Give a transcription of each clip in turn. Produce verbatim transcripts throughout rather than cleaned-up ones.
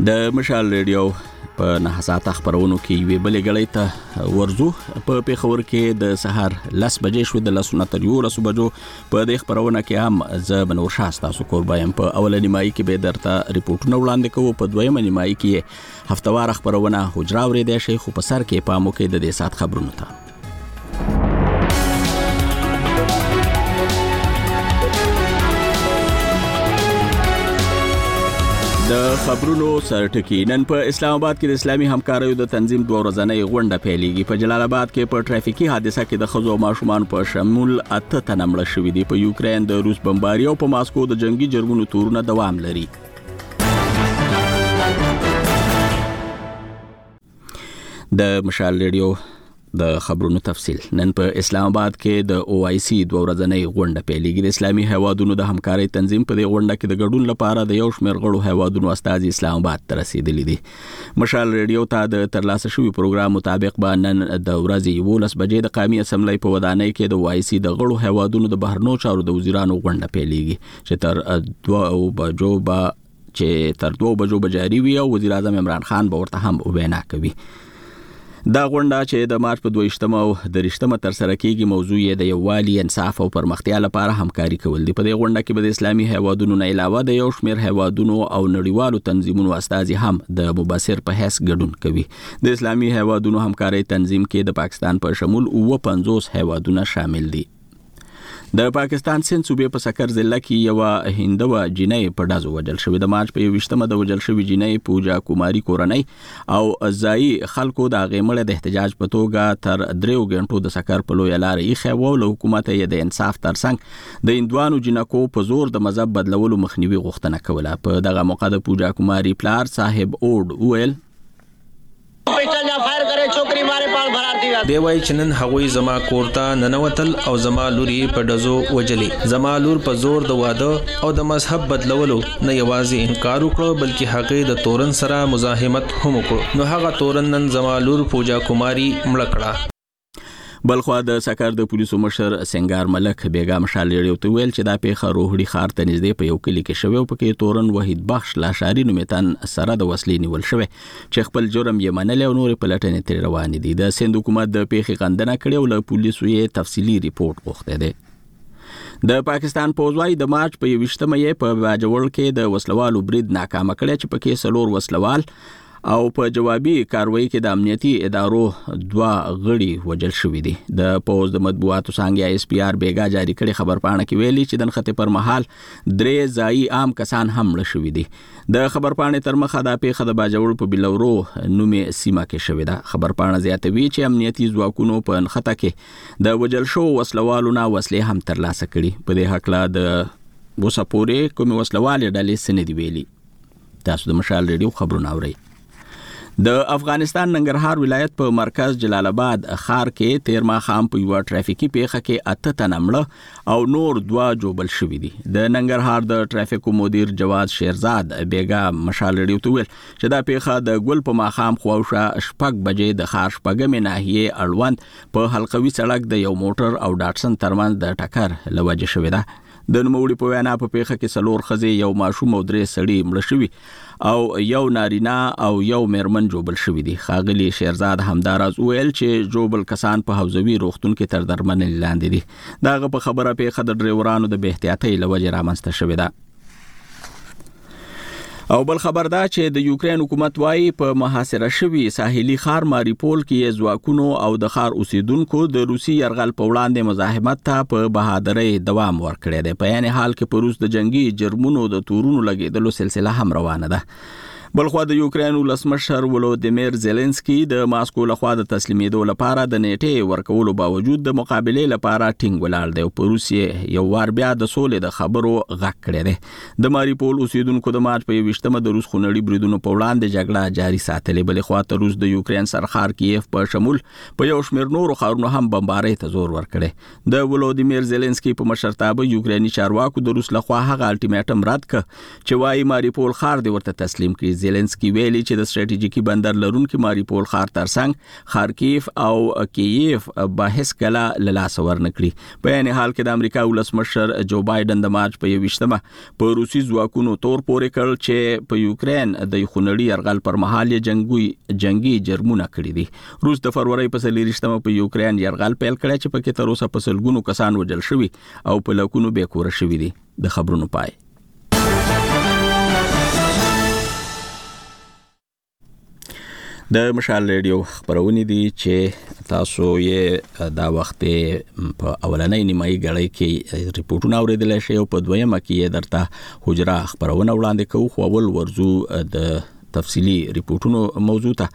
د مشال ریډیو په نه ساعته خبرونو کې وی بلې غړې ته ورزو په پیښور کې د سحر لس بجې شو د لسونه تر یو لس بجو په د خبرونه کې هم ز بنور شاسته سو قربایم په اولنی مای کې به درته ریپورتونه وړاندې کوو په دویمه نیمای کې هفتوار خبرونه حجرا ورې د شیخ په سر کې پامو کې د دې سات خبرونه ته د خبرونو سرټکی نن په اسلام آباد کې د اسلامي همکاریو د تنظیم دوه ورځنۍ غونډه پیلېږي. په جلال آباد کې په ټرافیکي حادثه کې د ښځو او ماشومان په شمول اته تنه مړه شوي دي. په یوکرين د روس بمباري او په ماسکو د جنگي جرمونو تورونه دوام لري. د مشال ریډیو د خبرونو تفصیل نن په اسلام آباد کې د او آی سی دوه ورځنۍ غونډه پیلېږي. د اسلامي هیوادونو د همکارۍ تنظیم په دې غونډه کې د ګډون لپاره د یو شمېر غړو هیوادونو استازي اسلام آباد ته رسیدلي دي. مشال ریډیو ته د ترلاسه شوي پروګرام مطابق به نن د ورځې یولس بجې د قومي اسمبلی په ودانۍ کې د او آی سی د غړو هیوادونو د بهرنیو چارو د وزیرانو غونډه پیلېږي چې تر دوه بجو به چې تر دوه بجو به جاري وي او وزیر اعظم عمران خان به ورته هم وینا کوي. دا غونډه چې د مارچ په دویشتمه او دریشتمه تر سره کېږي موضوع یې د یووالي، انصاف او پرمختیا لپاره همکاري کول دي. په دې غونډه کې به د اسلامي هیوادونو نه علاوه د یو شمېر هیوادونو او نړیوالو تنظیمونو استازي هم د مبصر په حیث ګډون کوي. د اسلامي هیوادونو همکارۍ تنظیم کې د پاکستان په شمول اوه پنځوس هیوادونه شامل دي. د پاکستان سند صوبې په سکر ضلع کې یو هندوه جنۍ په ډازو وجل شوې. د مارچ په یوویشتمه د وجل شوې جنۍ پوجا کوماری کورنۍ او ځایي خلکو د هغې مړه د احتجاج په توګه تر دریو غنټو د سکر په لویه لاره ایښې وه او له حکومته یې د انصاف ترڅنګ د هندوانو جنکو په زور د مذهب بدلولو مخنیوي غوښتنه کوله. په دغه موقع د پوجا کوماری پلار صاحب اوډ وویل دی وای چې نن هغوی زما کورته ننوتل او زما لوري په ډزو وجلې. زما لور په زور د واده او د مذهب بدلولو نه یوازې انکار وکړو بلکې هغه د تورن سره مزاحمت هم وکړو. نو هغه تورن نن زما لور پوجا کوماری مړه کړه. بلخوا د سکر د پولیسو مشر سنگار ملک بیګا مشال ریډیو ته ویل چې دا پیښه روهړي ښار ته نږدې په یو کلي کې شوې او پکې تورن وحید بخش لاشاري نومیتن سره د وسلې نیول شوی چې خپل جرم یې منلی او نورې پلټنې ترې روانې دي. د سند حکومت د پیښې غندنه کړې او له پولیسو یې تفصیلي ریپورت غوښتی دی. د پاکستان پوځوای د مارچ په یوویشتمه یې په باجوړ کې د وسلوالو برید ناکامه کړی چې پکې څلور وسلوال او په جوابي کاروایی کې د امنیتي ادارو دوه غړي وژل شوي دي. د پوز د مطبوعاتو څانګې اس پی آر بیګا جاری کړي خبرپاڼه کې ویلي چې د نښتې پر مهال درې ځایي عام کسان هم مړه شوي دي. د خبرپاڼې تر مخه دا پیښه د باجوړ په بلورو نومې سیمه کې شوې ده. خبرپاڼه زیاتوي چې امنیتي ځواکونو په نښته کې د وژل شوو وسلوالو نه وسلې هم ترلاسه کړي. په دې هکله د اوسه پورې کومې وسلوالې ډلې څه نه دي ویلي. تاسو د مشال ریډیو خبرونه اورئ. د افغانستان ننګرهار ولایت په مرکز جلال آباد ښار کې تیر ماښام په یوه ټرافیکي پیښه کې اته تنه مړه او نور دوه جوبل شوي دي. د ننګرهار د ټرافیکو مدیر جواد شیرزاد بیګا مشال ریډیو ته ویل چې دا پیښه د ګل په ماښام خواوشا شپږ بجې د ښار شپږمې ناحیې اړوند په حلقوي سړک د یو موټر او ډاټسن ترمنځ د ټکر له وجې شوې ده. د نوموړي په وینا په پیښه کې څلور ښځې، یو ماشوم او درې سړي مړه شوي او یو نارینه او یو میرمن جوبل شوي دي. ښاغلي شیرزاد همداراز وویل چې جوبل کسان په حوزوي روغتون کې تر درملنې لاندې دي. د هغه په خبره پیښه د ډریورانو د بې احتیاطۍ له وجې رامنځته شوې ده. او بل خبر دا چې د یوکرين حکومت وايي په محاصره شوي ساحلي ښار ماریپول کې ځواکونو او د ښار اوسیدونکو د روسي یرغل په وړاندې مزاحمت ته په بهادرۍ دوام ورکړی دی. په یعنې حال کې په روس د جنگي جرمونو د تورونو لګېدلو سلسله هم روانه ده. بلخوا د یوکرين ولسمشر ولودیمیر زيلنسکي د ماسکو لخوا د تسلیمېدو لپاره د نیټې ورکولو باوجود د مقابلې لپاره ټینګ ولاړ دی او په روسیې یو وار بیا د سولې د خبرو غږ کړی دی. د ماریپول اوسیدونکو د مارچ په یوویشتمه د روس خونړي بریدونو په وړاندې جګړه جاري ساتلې. بلې خوا ته روس د یوکرين سرښار کیف په شمول په یو شمېر نورو ښارونو هم بمبارۍ ته زور ورکړی. د ولودیمیر زيلنسکي په مشرتابه یوکريني چارواکو د روس لخوا هغه الټیمیټم رد کړ چې وايي ماریپول ښار دې ورته تسلیم کړي. زيلنسکي ویلي چې د استراتیژیکي بندر لرونکي ماریپول ښار ترڅنګ خارکیف او کیف بحث کلا لاس ورنکړي. په یعنی حال کې د امریکا ولسمشر جو بایدن د مارچ په یوشتمه په روسي ځواکونو تور پورې کړ چې په یوکرين د خونړي يرغل پر مهال جنگي جنگي جرمونه کړی دي. روس د فروری په سلیریشتمه په یوکرين يرغل پیل کړی چې په کې تر اوسه په سلګونو کسان وژل شوي او په لکونو بې کور شوي دي. د خبرونو پای. د مشال ریډیو خبرونه دي چې تاسو یې دا وخت په اولنۍ نیمایي غړۍ کې ریپورتونه اوریدل شي او په دویمه کې درته حجره خبرونه وړاندې کوو. خو اول ورزو د تفصیلی ریپورتونو موضوع ته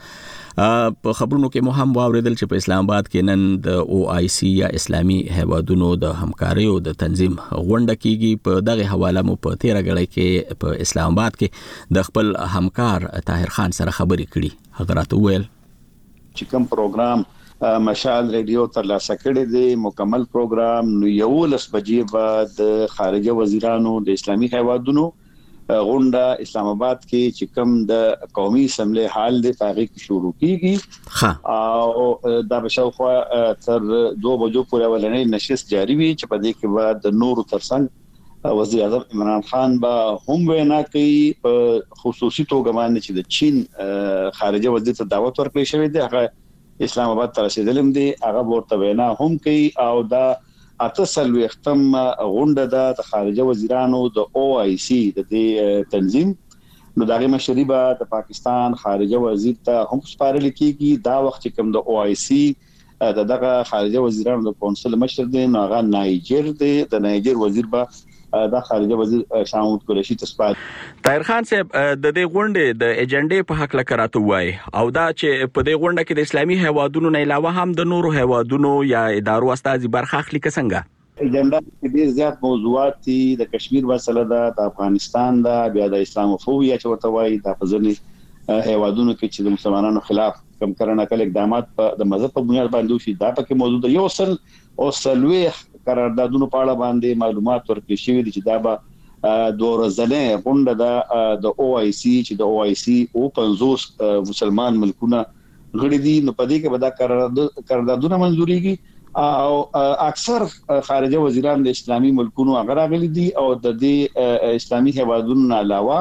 په خبرونو کې مو هم واوریدل چې په اسلام آباد کې نن د او آی سی یا اسلامي هیوادونو د همکارۍ او د تنظیم غونډه کیږي. په دغه حواله مو په تیر غړۍ کې په اسلام آباد کې د خپل همکار طاهر خان سره خبرې کړي. حضرات ویل چې کوم پروګرام مشال ریډیو تر لاسه کړی دی مکمل پروګرام نو یو لس بجې بعد د خارجه وزیرانو د اسلامي هیوادونو غونډه اسلام آباد کې چې کوم د قومي اسمبلی حال د تاریخ شروع کیږي او دا بشاوخوا تر دوه بجو پورې ولنې نشست جاری وي چې په دې کې بعد د نور ترڅنګ وزیر اعظم عمران خان به هم وینا کوي. په خصوصي توګه باندې چې د چین خارجه وزیر ته دعوت ورکړی شوی دی هغه اسلام آباد ته رسیدلم دی هغه ورته وینا هم کوي او دا اتصل وختم غونډه د خارجه وزیرانو د او آی سی د تنظیم نو دغه مشري به د پاکستان خارجه وزیر ته هم سپارل کیږي. دا وخت کوم د او آی سی د دغه خارجه وزیرانو د کونسل مشر دی نو هغه نایجر دی د نایجر وزیر به دا خارجه وزیر شامود قریشي تسپات. طاهر خان صاحب د دې غونډې د ایجنډې په حق لکراته وای او دا چې په دې غونډه کې د اسلامي هیوادونو نه علاوه هم د نورو هیوادونو یا ادارو استازي برخه اخلي څنګه ایجنډا کې ډیر زیات موضوعات دي. د کشمیر مسله ده د افغانستان ده بیا د اسلاموفوبیا چې ورته وای د فزنی هیوادونو کې چې د مسلمانانو خلاف کم کرنا کل اقدامات په د مذهب په بنیاد باندې وشي دا پکې موجود یو سل او سلوي قراردادونو په اړه باندې معلومات ورکړي شوی دي چې دا به دوه ورځې غونډه د او آی سی چې د او آی سی او پنځوس مسلمان ملکونه غړي دي نو په دې کې به دا قراردادونه منځوريږي او اکثر خارجه وزیران د اسلامي ملکونو هغه راغلي دي او د دې اسلامي هیوادونو علاوه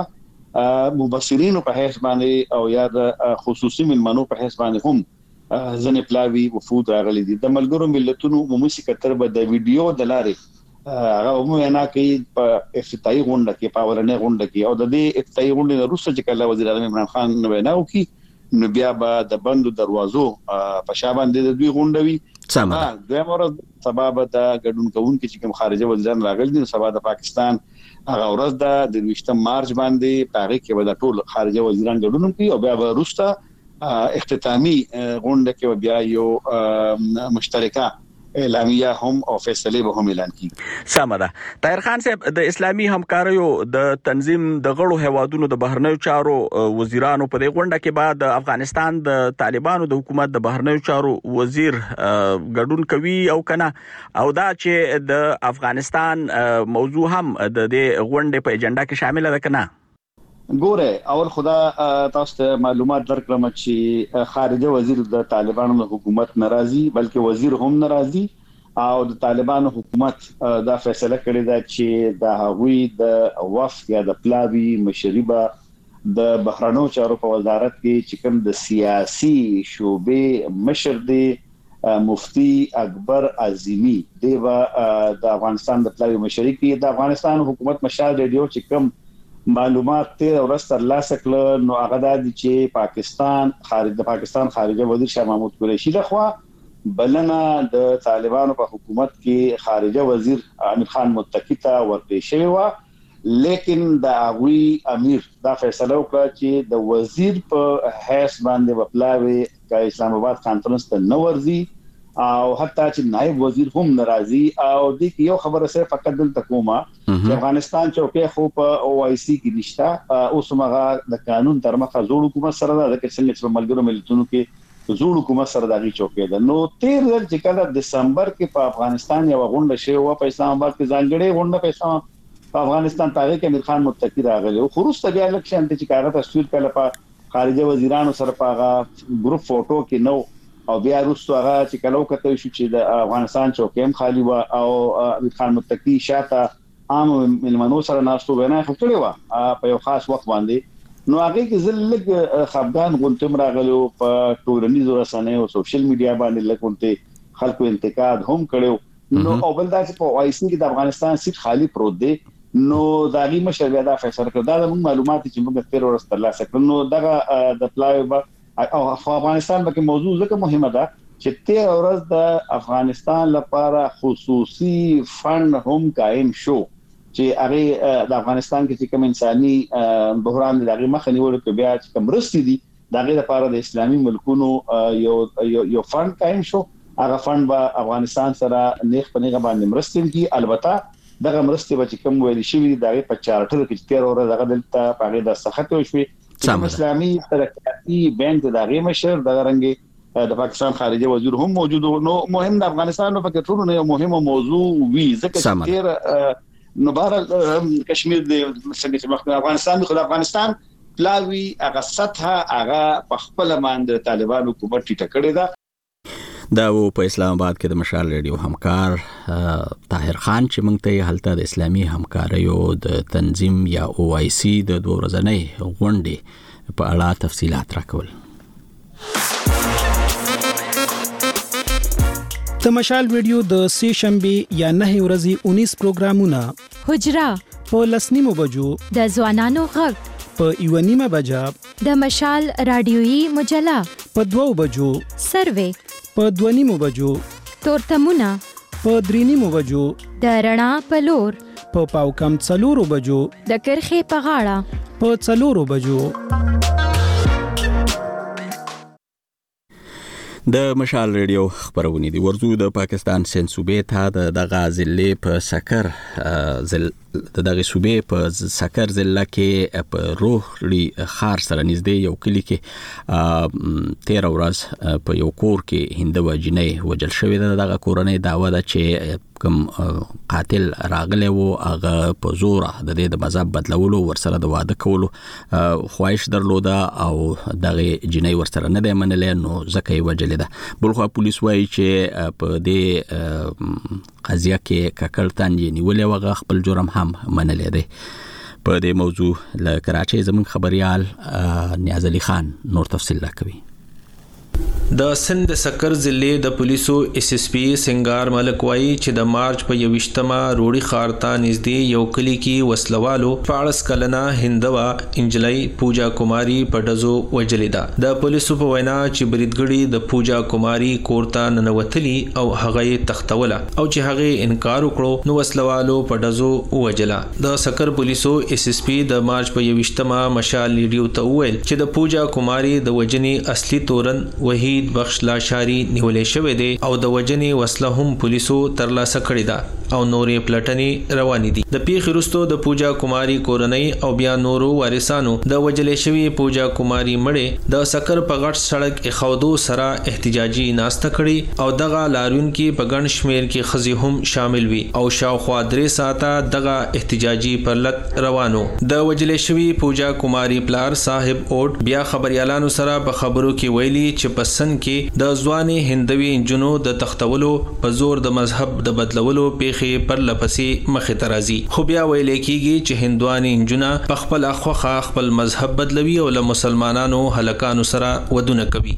مبصرین په حیث باندې او یا د خصوصي ملمنو په حیث باندې هم ځنې پلاوی وفود راغلي دي. د ملګرو ملتونو عمومي سکرټر به د ویډیو د لارې هغه عمومي نه کوي په افتتاحي غونډه کې په ورنې غونډه کې او د دې افتتاحي غونډې وروسته چې کله وزیر اعظم عمران خان نو وینا وکړي نو بیا به د بندو دروازو په شابه د دوی غونډه وي. سمه دوه مرز سبب د ګډون کوونکو چې کوم خارجه وزیران راغلي دي سبا د پاکستان هغه ورځ د دویشتم مارچ باندې پاره کې به د ټول خارجه وزیران ګډون کوي او بیا به وروسته اختتامی غونډه کې بیا یو مشترکه اعلامیه هم او فیصله به هم اعلان کیږي. سمه ده. طاهر خان صاحب د اسلامي همکاریو د تنظیم د غړو هیوادونو د بهرنیو چارو وزیرانو په دې غونډه کې بعد افغانستان د طالبانو د حکومت د بهرنیو چارو وزیر ګډون کوي او کنه او دا چې د افغانستان موضوع هم د دې غونډې په ایجنډا کې شامل ده کنه. ګوره اول خدا تاسو ته معلومات درکړم چې خارجه وزیر د طالبانو د حکومت ناراضي بلکې وزیر هم ناراضي او د طالبانو حکومت دا فیصله کړې ده چې د هغوی د وفد یا د پلاوی مشربه د بهرنیو چارو په وزارت کې چې کوم د سیاسي شوبې مشر دی مفتی اکبر عظیمی دی و د افغانستان د پلاوی مشري کې د افغانستان حکومت مشال ریډیو چې کوم معلومات ته ورسته لاسه کړل نو هغه د چې پاکستان خارج د پاکستان خارجه وزیر شاه محمود قریشي لخوا بلنه د طالبانو په حکومت کې خارجه وزیر امیر خان متقی ته ورکړی شوی و لیکن د هغوی امیر دا فیصله وکړه چې د وزیر په حیث باندې وپلاوي د اسلام آباد کانفرنس ته نه ورځي او حتی چې نائب وزیر هم ناراضي او د یو خبره سره فقط دلته کومه چې افغانستان چوکې خو په او آی سی کې نشته اوس مغه د قانون تر مخه زوړ حکومت سره د څنګه چې ملګرو ملتونو کې زوړ حکومت سره دغه چوکې ده نو تیر ځل چې کله دسمبر کې په افغانستان یو غونډه شوه په اسلام آباد کې ځانګړې غونډه په په افغانستان پاره کې امیر خان متقی راغلی او خروج ته بیا الیکشن ته چې کاغه تصویر کله په خارجه وزیرانو سره په ګروپ فوټو کې نو او بیا وروسته هغه چې کلو کته شو چې د افغانستان چوکیم خالی و او امیر خان متقی شاته عام ملمنو سره ناشته ونه خپلې و په یو خاص وخت باندې نو هغه کې زلګ خفغان غونټم راغلو په ټولنیزو رسنیو او سوشل میډیا باندې لکونته خلکو انتقاد هم کړو نو او بل دا چې په وایسن کې د افغانستان سیټ خالی پروت دی نو دا غي مشر بیا دا فیصله کړ دا د معلومات چې موږ تیر ورځ ترلاسه کړو نو دا د پلای او افغانستان کې موضوع ځکه مهمه ده چې تیر ورځ د افغانستان لپاره خصوصي فند هم قائم شو چې هغه د افغانستان کې کوم انساني بحران دغه مخه نیول کې بیا چې کوم رستي دي دغه لپاره د اسلامي ملکونو یو یو فند قائم شو هغه فند به افغانستان سره نیخ په نیغه باندې مرستې کی البته دغه مرستې به چې کوم ویل شي دغه په چارټر کې تیر ورځ دغه دلته په د سخت وشوي اسلامي ترقیاتی بینک د هغه مشر د رنګي د پاکستان خارجه وزیر هم موجود نو مهم د افغانستان په کې ټول نه مهمه موضوع وی ځکه چې تیر نو بهر کشمیر د څنګه افغانستان خو د افغانستان پلاوی هغه سطح هغه په خپل باندې طالبان حکومت ټیټه کړې ده دا و په اسلام آباد کې د مشال ریډیو همکار طاهر خان چې موږ ته هلته د اسلامي همکاریو د تنظیم یا او آی سی د دوه ورځې غونډې په اړه تفصيلات راکول د مشال ریډیو د سه شنبه یا نه ورځې اونیس پروګرامونه حجرا په لسنیمو بجو د ځوانانو غږ په یونیمه بجا د مشال رادیويي مجله په دوو بجو سروې په دونیمو بجو تورتمونه په درینیمو بجو د رڼا په لور په پاو کم څلورو بجو د کرخې په غاړه په څلورو بجو د مشال ریډیو خبرونه دي ورزو د پاکستان سن صوبې ته د دغه ضلع په سکر ضلع د دغه صوبې په سکر ضلع کې په روحړي خار سره نږدې یو کلی کې تیر ورځ په یو کور کې هندوه جنې وجل شوې ده دغه کورنۍ داوا ده چې کوم قاتل راغلی وو هغه په زور د دې د مذهب بدلولو ورسره د واده کولو خواهش درلوده او دغه جنۍ ورسره نه دی منلې نو ځکه یې وجلې ده بلخو پولیس وایي چې په دې قضیه کې ککړتان یې نیولې وغه خپل جرم هم منلې دی په دې موضوع له کراچۍ زموږ خبريال نیاز علي خان نور تفصیل راکوي د سند سکر ضلع د پولیسو اس اس پی سنگار ملک وایي چې د مارچ په یوشتمه روړي خارتا نږدې یو کلی کې وسلوالو فارس کلنا هندوا انجلای پوجا کماری په دزو وجلیدا د پولیسو په وینا چې بریدګړي د پوجا کماری کورتا ننوتلی او هغه تختوله او چې هغه انکار وکړو نو وسلوالو په دزو وجلا د سکر پولیسو اس اس پی د مارچ په یوشتمه مشال لیډیو ته ویل چې د پوجا کماری د وجنی اصلي تورن وحید بخش لاشاری نیولې شوې دي او د وجنې وسله هم پولیسو ترلاسه کړې ده او نورې پلټنې روانې دي د پیښې وروسته د پوجا کماری کورنۍ او بیا نورو وارثانو د وجلې شوی پوجا کماری مړې د سکر په غټ سړک اخودو سره احتجاجي ناسته کړي او دغه لارون کې په ګڼ شمیر کې خزي هم شامل وي او شاوخوا درې ساعته دغه احتجاجي پرلط روانو د وجلې شوی پوجا کماری پلار صاحب اوټ بیا خبريالانو سره په خبرو کې ویلي چې په سن کې د ځواني هندوي انجنونو د تختولو په زور د مذهب د بدلولو پیښې پر لپسې مخې ته راځي خو بیا ویل کېږي چې هندواني انجونه په خپل اخوخه خپل مذهب بدلوي او له مسلمانانو هلکانو سره ودونه کوي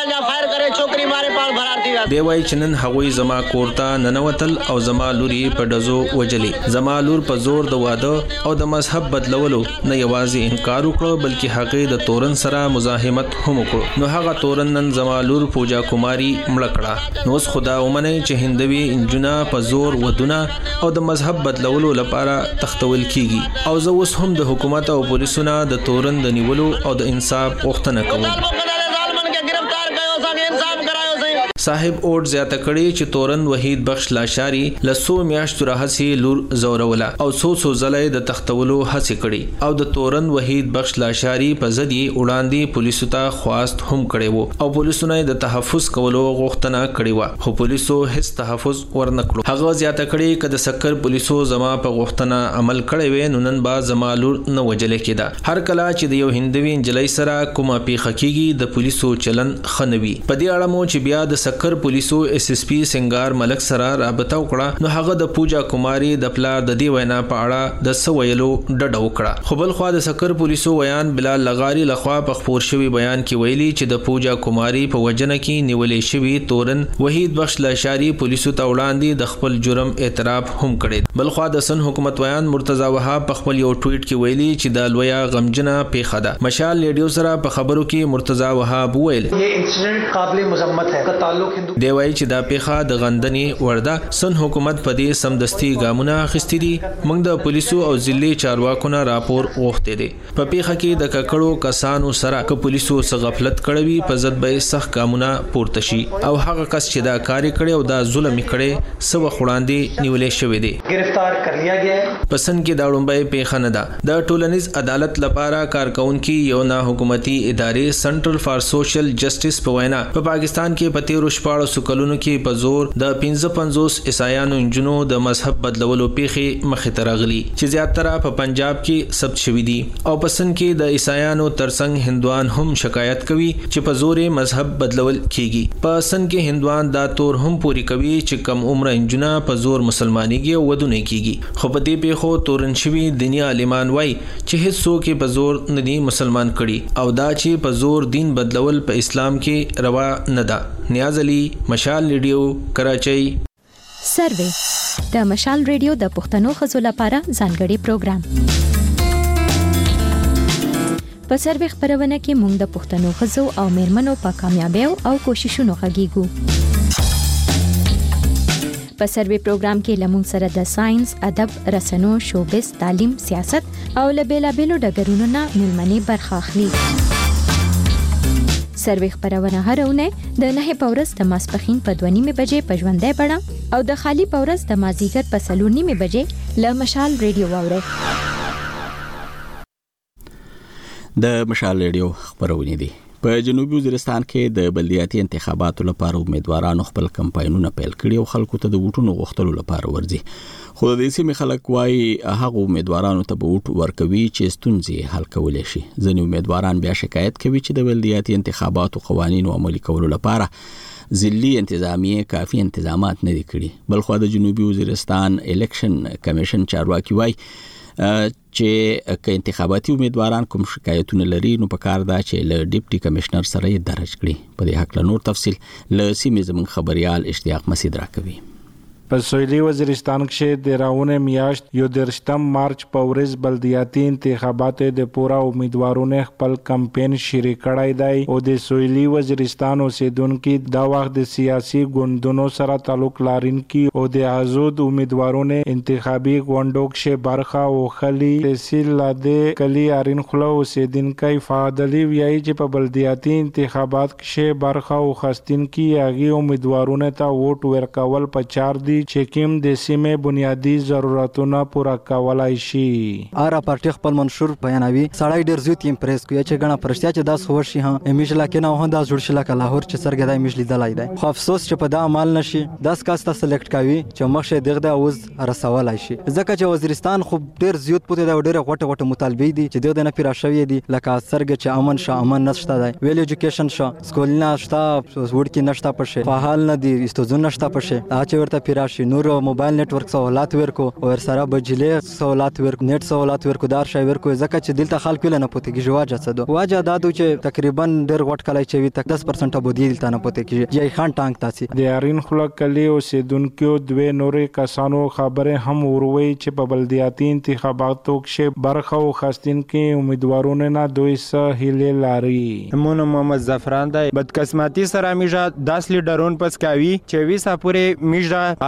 دی وای چې نن هغوی زما کورتا ننوتل او زما لوري په دزو وجلی زما لور په زور د واده او د مذهب بدلولو نه یوازې انکار وکړ بلکې هغه د تورن سره مزاحمت هم وکړ نو هغه تورن نن زما لور پوجا کماری مړ کړه نو خدا ومنه چې هندوی انجنا په زور ودونه او د مذهب بدلولو لپاره تختول کیږي او زه اوس هم د حکومت او پولیسونو د تورن د نیولو او د انصاف غوښتنه کوم صاحب اوټ زیاته کړي چې تورن وحید بخش لاشاری لسو میاشتو راهسي لور زوروله او څو څو ځله د تختولو هڅه کړي او د تورن وحید بخش لاشاری په ضد یې وړاندې پولیسو ته خواست هم کړي وو او پولیسو د تحفظ کولو غوښتنه کړې و خو پولیسو هیڅ تحفظ ورنکړو. هغه زیاته کړي چې د سکر پولیسو زما په غوښتنه عمل کړی وي نو نن با زما لور نه وجل کېده. هر کله چې د یو هندوی انجلۍ سره کومه پیښه کیږي د پولیسو چلن خنوي. په دې اړه مو چې بیا د سکر پولیسو اس اس پی سنگار ملک سره رابطه وکړه نو هغه د پوجا کماری د پلار د دې وینا په اړه د سویلو ډډه وکړه. خو بل خو د سکر پولیسو بیان بلال لغاری لخوا په خبر شوی بیان کې ویلي چې د پوجا کماری په وجنه کې نیولې شوی تورن وحید بخش لاشاری پولیسو ته وړاندې د خپل جرم اعتراف هم کړی. بل خو د سن حکومت ویان مرتضی وهاب په خپل یو ټویټ کې ویلي چې د لویا غمجنه پیښه ده. مشال ریډیو سره په خبرو کې مرتضی وهاب ویل یہ انسیډنٹ قابل مذمت ہے. تعلق هندو دی وایي چې دا پیښه د غندنې ورده. سن حکومت په دې سمدستي ګامونه اخیستي دي. موږ د پولیسو او ضلعي چارواکو نه راپور غوښتي دي. په پیښه کې د ککړو کسانو سره که پولیسو څخه غفلت کړی وي په ضد به سخت ګامونه پورته شي او هغه کس چې دا کار کړي او دا ظلم کړي سو وړاندې نیولې شوی دی گرفتار کر لیا گیا ہے. پسند کې دا لومبای پیښه نه ده. د ټولنیز عدالت لپاره کارکونکو یو نه حکومتي ادارې سنټرل فار سوشل جسټس په وینا په پا پاکستان کې په تیرو شپاړو سکلونو کې په زور د پنځه پنځوس عیسایانو انجونو د مذهب بدلولو پیښې مخې ته راغلي چې زیاتره په پنجاب کې ثبت شوي دي او پسند کې د عیسایانو ترڅنګ هندوان هم شکایت کوي چې په زور مذهب بدلول کیږي. په سن کې هندوان دا تور هم پوری کوي چې کم عمر انجونه په زور مسلمانېږي او ودونه کیږي. خو په دې پیښو تورن شوي دینی عالمان وای چې هیڅ څوک په زور نه دي مسلمان کړي او دا چې په زور دین بدلول په اسلام کې روا نه ده. نیاز علي، مشال ریډیو، کراچۍ. سروې د مشال ریډیو د پښتنو ښځو لپاره ځانګړي پروګرام. په سروې خبرونه کې موږ د پښتنو ښځو او میرمنو په کامیابیو او کوششونو غږیږو. په سروې پروګرام کې لمون سره د ساينس، ادب، رسنو، شوبز، تعلیم، سیاست او له بیلابیلو ډګرونو نه ملمنې برخه اخلي. سروې خبرونه هر اونۍ د نه په ورځ د ماسپښین په دوه نیمې بجې په ژوندۍ بڼه او د خالی په ورځ د مازیګر په څلور نیمې بجې له مشال ریډیو واورئ. د مشال ریډیو خبرونه دي. په جنوبي وزیرستان کې د بلدیاتي انتخاباتو لپاره امیدوارانو خپل کمپاینونه پیل کړي او خلکو ته د ووټونو غوښتلو لپاره ورځي. خو د دې سیمې خلک وایي هغه امیدوارانو ته به ووټ ورکوي چې ستونزې حل کولی شي. ځینې امیدواران بیا شکایت کوي چې د بلدیاتي انتخاباتو قوانینو عملي کولو لپاره ضلعي انتظامیه کافي انتظامات نه دي کړي. بلخو د جنوبي وزیرستان الیکشن کمیشن چارواکي وایي چې که انتخاباتي امیدواران کوم شکایتونه لري نو په کار دا چې له ډیپټي کمشنر سره یې درج کړي. په دې حق له نور تفصیل له سیمې زموږ خبريال اشتیاق مسعود راکوي. په سویلي وزیرستان کې د راونه میاشت یو درشتم مارچ په ورځ بلدیاتي انتخابات د پورا امیدوارونو خپل کمپاین شروع کړای دی او د سویلي وزیرستان اوسیدونکو دا وخت د سیاسي ګوندونو سره تعلق لرونکي او د آزاد امیدوارونو انتخابي غونډو کې برخه واخلي. تحصیل لاده کلی ارین خلو اوسیدونکو فادلی ویایي چې په بلدیاتي انتخابات کې برخه واخستونکو هغه امیدوارونو ته ووټ ورکول په چار دی چې کوم د سیمې بنیادی ضرورتونه پوره کولای شي. اره پارټي خپل منشور بیانوي سړی ډیر زیات امپریس کوي چې غنا پرشتیا چې داس هو شي هم امیشلا کې نه هنده جوړ شي لکه لاهور چې سرګدا امیش لیدلای دی. خو افسوس چې په دا عمل نشي داس کاسته سلیکټ کوي چې مخشه دغه د اوز رسولای شي ځکه چې وزیرستان خو ډیر زیات پته دا ډیر غټه غټه مطالبه دي چې دغه نه پیرا شوی دي لکه سرګ چې امن شه امن نشته دی ویل ایجوکیشن شه سکولنا شته وړکی نشته پشه فعال نه دي استوزون نشته پشه اچ ورته راشي نور موبایل نتورک سہولات ورکو او سره بجلی سہولات ورکو نیټ سہولات ورکو دار شای ورکو ځکه چې دلته خلک نه پته کیږي واجه څه دو واجه دادو چې تقریبا ډیر غټ کلای چې تک دس پرسنټ بودی دلته نه پته کیږي جای خان ټانک تاسي د ارین خلک کلی او سیدونکو دوه نورې کسانو خبره هم وروي چې په بلدیاتي انتخاباتو کې برخه او خاصتين کې امیدوارونه نه دوی سه هله لاري. مون محمد زعفران د بدقسمتي سره میجا داس لیډرون پس کاوي چې ویسا پورې میجا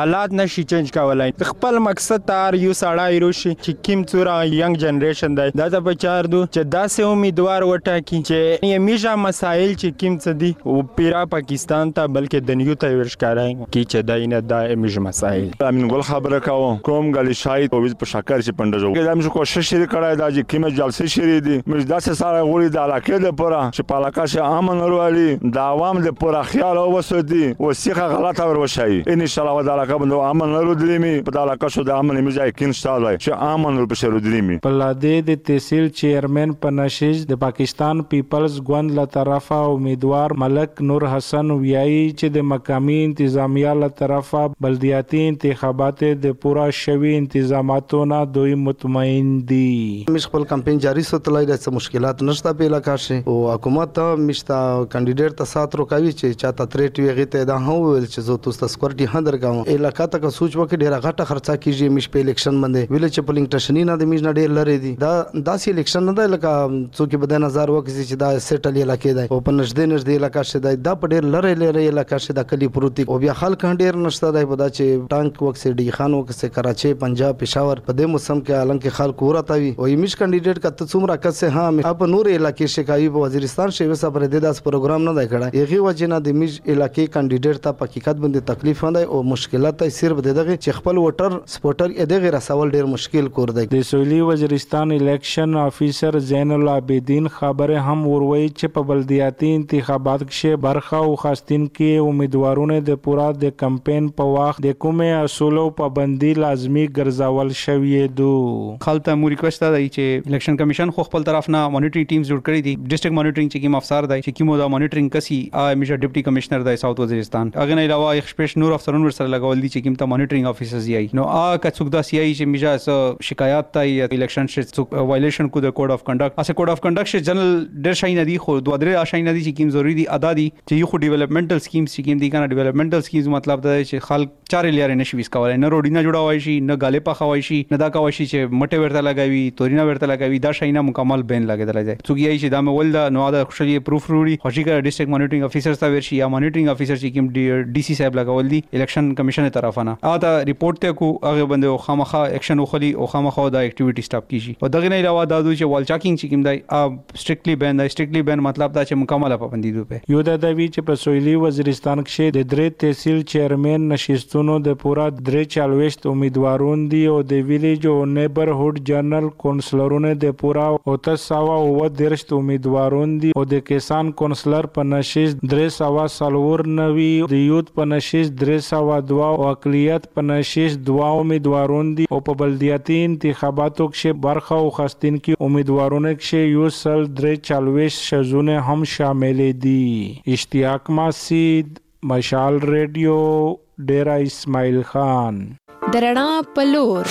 حالات نشي چینج کولای. خپل مقصد تار یو سړی روشي چې کیم څورا ینګ جنریشن دی دا ته بچار دو چې داسې امیدوار وټاکي چې همیشه مسائل چې کیم څه دي او پیرا پاکستان ته بلکې دنیو ته ورشکارای کی چې داینه دا همیشه مسائل. امین ګل خبره کوم کوم غلی شاید او په شکر چې پندجو دا موږ کوشش شری کړای دا چې کیمه جلسه شری دي موږ داسې سره غوړي د علاقې د پوره چې په علاقه شه امن ورولي د عوام د پوره خیال او وسدي او سیخه غلطه ور وشي ان شاء الله د علاقه باندې امن ورولي می په علاقه شو د امن می ځای کین شاله چې امن ور بشرو دي می په لاده د تحصیل چیرمن پنشج د پاکستان پیپلز ګوند له طرفه امیدوار ملک نور حسن ویایي چې د مقامی انتظامیه له طرفه بلدیاتي انتخابات د پورا شوی انتظاماتو نه دوی مطمئن دي. مش خپل کمپاین جاری ساتلای د مشکلات نشته په علاقه شي او حکومت مشتا کاندیدټ ته سات روکوي چې چاته تریټ ویغه ته دا هو ول چې زه تاسو سکورټي هندر کوم علاقه ته سوچ وکړي ډیره غټه خرچه کیږي مش په الیکشن باندې ویل چې پولینګ ټشنی نه د میج نه ډیر لري دي دا داسې الیکشن نه دی لکه څوک به د نظر وکړي چې دا سیټل علاقه دی او په نږدې نږدې علاقه شي دا په ډیر لري لري علاقه شي د کلی پروتي او بیا خلک ډیر نشته دی په دا چې ټانک وکسه ډی خان وکسه کراچي پنجاب پېښور په دې موسم کې الان کې خلک وراتوي او ایمیش کاندیدټ کته څومره کسه ها اپ نور علاقې شکایي په وزیرستان شوی صبر دې داس پروګرام نه دی کړه یغي وجنه د میج علاقې کاندیدټ ته حقیقت باندې تکلیف نه او مشکلات یې صرف دغه چې خپل ووټر سپورټر دغه رسول ډیر مشکل کور دی. د سویلي وزیرستان الیکشن افیسر زین العابدین خبره هم وروي چې په بلدیاتي انتخابات کې برخه او خاصتين کې امیدوارونه د پورا د کمپاین په وخت د کومه اصولو پابندي لازمی ګرځول شوی دو. خلته مو ریکوست دی چې الیکشن کمیشن خو خپل طرف نه مانیټرینګ ټیمز جوړ کړی دي ډیسټریکټ مانیټرینګ چې کوم افسر دی چې کومو دا مانیټرینګ کسي همیشه ډیپټي کمشنر دی ساوث وزیرستان اغه نه علاوه یک سپیش نور افسرون ور سره لګول دي چې کوم ته مانیټرینګ افیسرز یې نو ا که څوک دا سی ای چې میجا شکایت تای الیکشن چې څوک وایلیشن کو د کوډ اف کنډکټ اسه کوډ اف کنډکټ چې جنرال ډیر شای نه دي خو دوه درې شای نه دي چې کوم ضروری دي ادا دي چې یو خو ډیولپمنټل سکیمز چې کوم دي کنه ډیولپمنټل سکیمز مطلب دا چې خلک چارې لري نشي وس کولای نه روډی نه جوړوي شي نه غاله پخوي شي نه دا کوي شي چې مټه ورته لګوي تورینا ورته لګوي دا شای نه مکمل بین لګیدل دی څوک یې چې دا مې ول دا نو دا خوشالي پروف وروړي خوشي کړه ډیسټریکټ مانیټرینګ افیسر تا ورشي یا مانیټرینګ افیسر چې کوم ډي سي صاحب لګول دي الیکشن کمیشن طرفه نه ا دا ریپورت ته کو هغه باندې خامخا اکشن وخلی او خامخا دا اکټیویټی سټاپ کیږي او دغه نه علاوه دا دوی چې وال چاکینګ چې کوم دی سټریکټلی بین دی سټریکټلی بین مطلب دا چې مکمل پابندي دوی په یو د دوی چې په سویلي وزیرستان کې د درې تحصیل چیرمن نشستونو د پورا درې چالويشت امیدوارون دي او د ویلیج او نیبرهود جنرال کونسلرونه د پورا او تاسو او درشت امیدوارون دي او د کسان کونسلر په نشست درې سوا سلور نوي د یوت په نشست درې سوا دوا او اقلیت په نشست دوا امیدوارون دي او په بلدیاتي انتخاباتو کې برخه او خاصتين کې امیدوارونه کې یو سل درې چالويشت شزونه هم شامل دي. اشتیاق ماسید مشال ریډیو ډیرا اسماعیل خان درنا پلور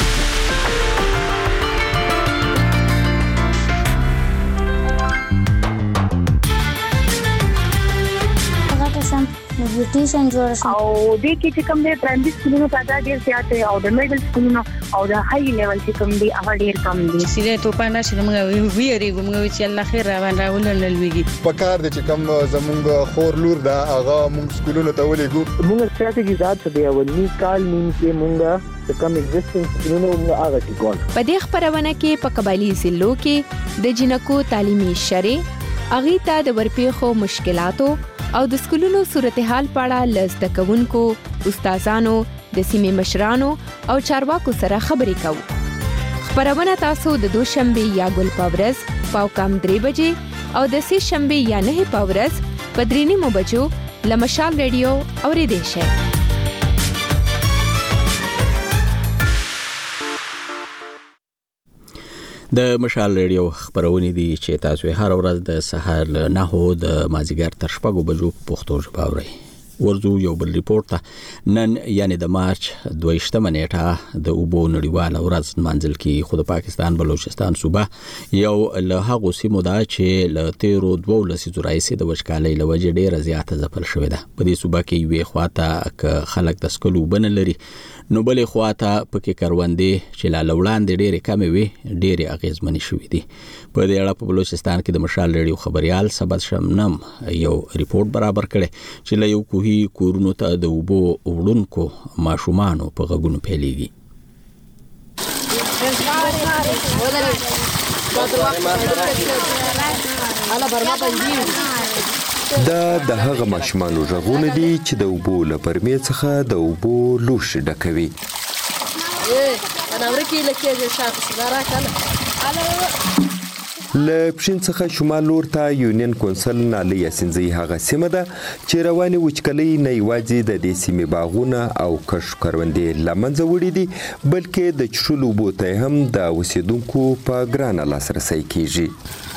نیوټریشن جوړ شي او د کې چې کوم د پرایمري سکولونو تعداد ډیر زیات دی او د میډل سکولونو او د های لیول چې کوم دی هغه ډیر کم دي. سیده ته پانا چې موږ ویری موږ چې الله خیر را باندې راولل لويږي په کار د چې کوم زمونږ خور لور دا هغه موږ سکولونو ته ولېګو موږ ستراتیژي ذات دی او نی کال نیم کې موږ د کوم ایگزیسټنس سکولونو موږ هغه کې ګول په دې خبرونه کې په قبایلی ضلعو کې د جنکو تعلیمي شری اغي ته د ورپېخو مشکلاتو او د سکولونو صورتحال پاړه لزده کوونکو استادانو د سیمې مشرانو او چارواکو سره خبرې کوو. خبرونه تاسو د دوشنبه یا ګل پاورز پاو کم درې بجې او د سه شنبه یا نه پاورز په درې نیمو بجو لمشال ریډیو اوریدئ شئ. د مشال ریډیو خبرونه دي چې تاسو هر ورځ د سهار نه هو د مازیګر تر شپږو بجو پښتو ژبه اورئ. ورزو یو بل ریپورت نن یعنی د مارچ دویشتمه نیټه د اوبو نړیواله ورځ منځل کې خود پاکستان بلوچستان صوبه یو له هغو سیمو ده چې له تیرو دوو لسیزو راهیسې د وچکالۍ له وجې ډېره زیاته ځپل شوې ده. په دې صوبه کې یوې خواته که خلک د څښلو اوبه نه لري نو بلې خواته پکې کروندې چې لا لوړاندې ډېرې کمې وي ډېرې اغېزمنې شوې دي. په دې اړه په بلوچستان کې د مشال ریډیو خبريال سبد شمنم یو ریپورت برابر کړي چې له یو کوهي کورونو ته د اوبو وړونکو ماشومانو په غږونو پیلېږي. دا د هغه ماشومانو غږونه دي چې د اوبو له برمې څخه د اوبو لوښي ډکوي. له پښین څخه شمال لور ته یونین کونسل نالۍ یاسینزۍ هغه سیمه ده چې روانې وچکلۍ نه یوازې د دې سیمې باغونه او کښت کروندې له منځه وړي دي بلکې د څښلو اوبو ته هم د اوسېدونکو په ګرانه لاسرسی کیږي.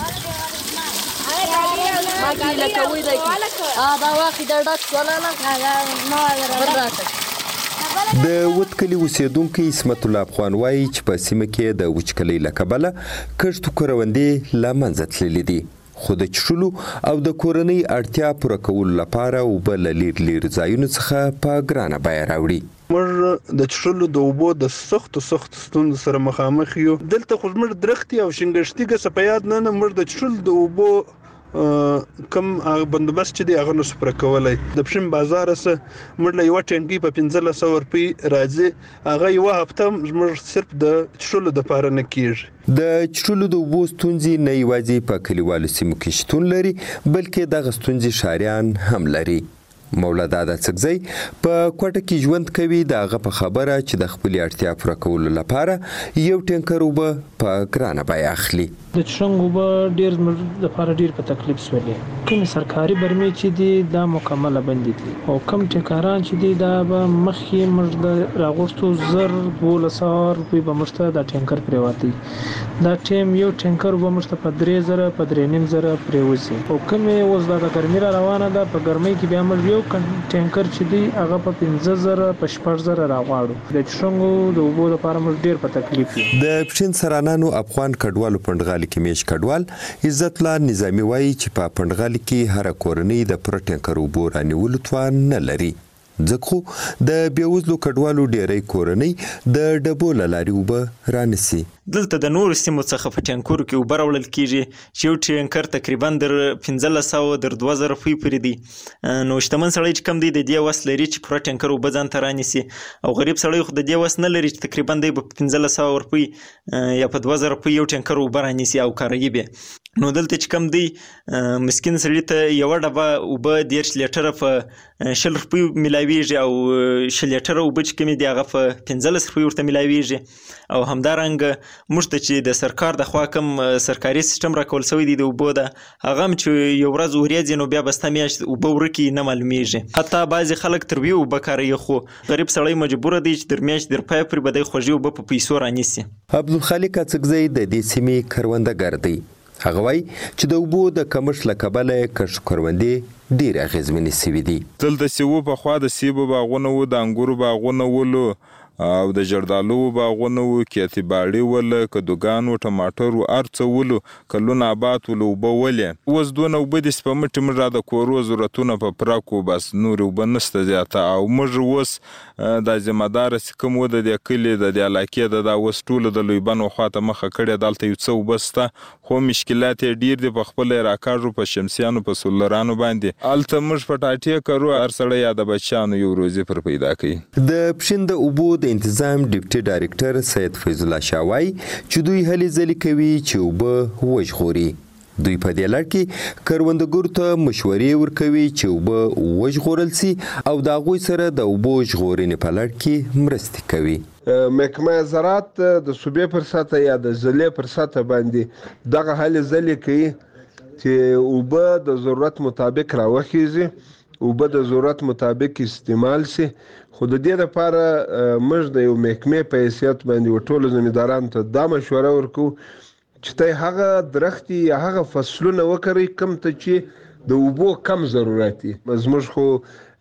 د وټکلي اوسېدونکي اسمت الله افغان وایي چې په سیمه کې د وچکلۍ له کبله کښت کروندې له منځه تللي دي خو د څښلو او د کورنۍ اړتیا پوره کولو لپاره اوبه له لیر لیر ځایونو څخه په ګرانه بیه راوړي. موږ د څښلو د اوبو د سختو سختو ستونزو سره مخامخ یو. دلته خو زموږ درختي او شنګشتي ګسه په یاد نه نه موږ د څښلو د اوبو کم بندوبست چې دی هغه نو سپره کولای. د پښین بازار سره موږ له یو ټینګي په پنځه سوه روپۍ راځي هغه یو هفته موږ صرف د څښلو د پاره نه کیږي. د څښلو د اوبو ستونزې نه یوازې په کلیوالو سیمو کې شتون لري بلکې دغه ستونزې ښاریان هم لري. مولا دادا څکزی په کوټه کې ژوند کوي د هغه په خبره چې د خپل اړتیا پوره کولو لپاره یو ټینکر اوبه په ګرانه بیه اخلي. د څښنګ اوبه ډېر زموږ لپاره ډېر په تکلیف سولې. کومې سرکاري برمې چې دي دا مکمله بندې دي او کم ټینکران چې دي دا به مخکې موږ د راغوښتو زر دولس سوه روپۍ به موږ ته دا ټینکر پرېواتی. دا ټیم یو ټینکر به موږ ته په درې زره په درې نیم زره پرېوځي او کومې اوس دا د ګرمۍ را روانه ده په ګرمۍ کې بیا موږ یو ټینکر چې دی هغه په پنځه زره په شپږ زره راغواړو. د څښنګو د اوبو لپاره موږ ډېر په تکلیف یو. د پښین سرانانو افغان کډوالو پندغالي کې میش کډوال عزت الله نظامی وایي چې په پندغالي کې هر کورنۍ د پر ټینکر اوبو رانیولو توان نه لري ځکه د بیوزلو کډوالو ډېری کورنۍ د ډبو له لارې اوبه رانیسي. دلته د نورو سیمو څخه په ټینکرو کې اوبه راوړل کیږي چې یو ټینکر تقریبا در پنځلس سوه در دوه زره روپۍ پورې دي. نو شتمن سړی چې کم دی د دې وس لري چې پوره ټینکر اوبه ځان ته رانیسي او غریب سړی خو د دې وس نه لري چې تقریبا دی په پنځلس سوه روپۍ یا په دوه زره روپۍ یو ټینکر اوبه رانیسي او کاروي به. نو دلته چې کم دی مسکین سړي ته یوه ډبه اوبه دېرش لیټره په شل روپۍ میلاویږي او شل لیټره اوبه چې کومې دي هغه په پنځلس روپۍ ورته میلاویږي. او همدارنګه موږ ته چې د سرکار د خوا کوم سرکاري سیستم راکول شوی دی د اوبو ده هغه هم چې یو ورځ وریځي نو بیا به ستا میاشت اوبه ورکي نه معلومیږي. حتی بعضې خلک تر ویو اوبه کاروي خو غریب سړی مجبوره دی چې تر میاشت در پای پورې به دی خوږې اوبه په پیسو رانیسي. عبدالخالق اڅکزی د دې سیمې کروندګر دی. هغه وایي چې د اوبو د کمښت له کبله کښت کروندې ډېرې اغېزمنې سوي دي. دلته سیوو پخوا د سیبو باغونه وو د انګورو باغونه ولو او د جردالو باغونه وو کیتي باړې ول کدوګان و ټماټر و ارڅ ولو کلونه آباد ول اوبه ولې اوس دونه اوبه د سپمټ مر د کورو ضرورتونه په پراکو بس نور اوبه نشته زیاته او موږ اوس د ذمہدار سکم و د کلی د علاقې د د اوس ټول د لویبانو خواته مخه کړي دلته یو څو وبسته خو مشکلات ډیر دي په خپل راکاږو په شمسیانو په سولرانو باندې الته موږ په ټاټي کرو ارسړی یا د بچانو یو روزي پر پیدا کوي. د پښین د اوبو انتظام ډیپټي ډایرکټر سید فیض الله شاوای چې دوی هلې ځلې کوي چې اوبه وژغوري. دوی په دې لړ کې کروندګرو ته مشورې ورکوي چې اوبه وژغورل سي او د هغوی سره د اوبو ژغورنې په لړ کې مرستې کوي. محکمه زراعت د صوبې پر سطح یا د ضلع پر سطح باندې دغه هلې ځلې کوي چې اوبه د ضرورت مطابق راوخیږي اوبه د ضرورت مطابق استعمال سي. خو د دې لپاره موږ د یو محکمې په حیثیت باندې ټولو زمیندارانو ته دا مشوره ورکو چې ته هغه درختي یا هغه فصلونه وکړئ کوم ته چې د اوبو کم ضرورت وي. زموږ خو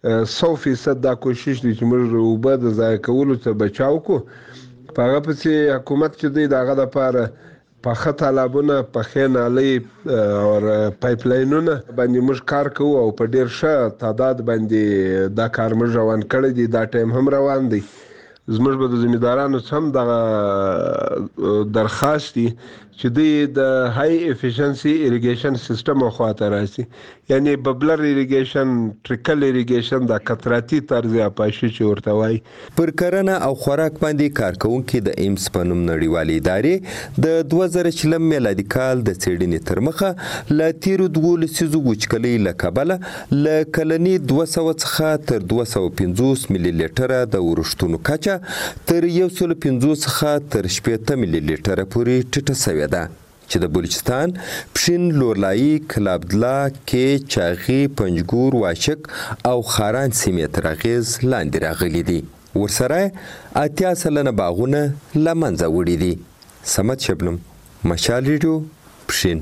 سو فیصد دا کوشش دی چې موږ اوبه د ضایع کولو ته بچاو کو. په هغه پسې حکومت چې دی د هغه لپاره پاخه تالابونه پخې نالۍ او پایپ لاینونه باندې موږ کار کوو او په ډیر ښه تعداد باندې دا کار موږ روان کړی دی. دا ټایم هم روان دی. زموږ به د ځمیدارانو هم دغه درخواست دي چې دوی د های افیشنسي اریګیشن سیستم خواته راشي، یعنی ببلر اریګیشن، ټریکل اریګیشن، د قطراتي طرز اپاشي چې ورته وایي. پر کرنه او خوراک باندې کارکونکي د ایمز په نوم نړیوالې ادارې د دوه زره شلم میلادي کال د څېړنې تر مخه له تیرو دوو لسیزو وچکلۍ له کبله له کلني دوه سوه څخه تر دوه سوه پنځوس ملي لیټره د ورښتونو کچه تر یو سلو پنځوس څخه تر شپېته ملي لیټره پورې ټیټه سوې ده، چې د بلوچستان، پښین، لورلایي، کلابدلا، کې، چاغي، پنجګور، واشک او خاران سیمې تر اغېز لاندې راغلي دي. ورسره اتیا سلنه باغونه له منځه وړي دي. صمد شبنم، مشال ریډیو، پښین.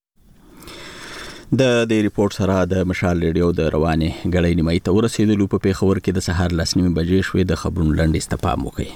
د دې ریپورت سره د مشال ریډیو د روانې غړې نیمه ته ورسېدلو. په پیښور کې د سهار لس نیمې بجې شوې. د خبرونو لنډیز ته پام وکړئ.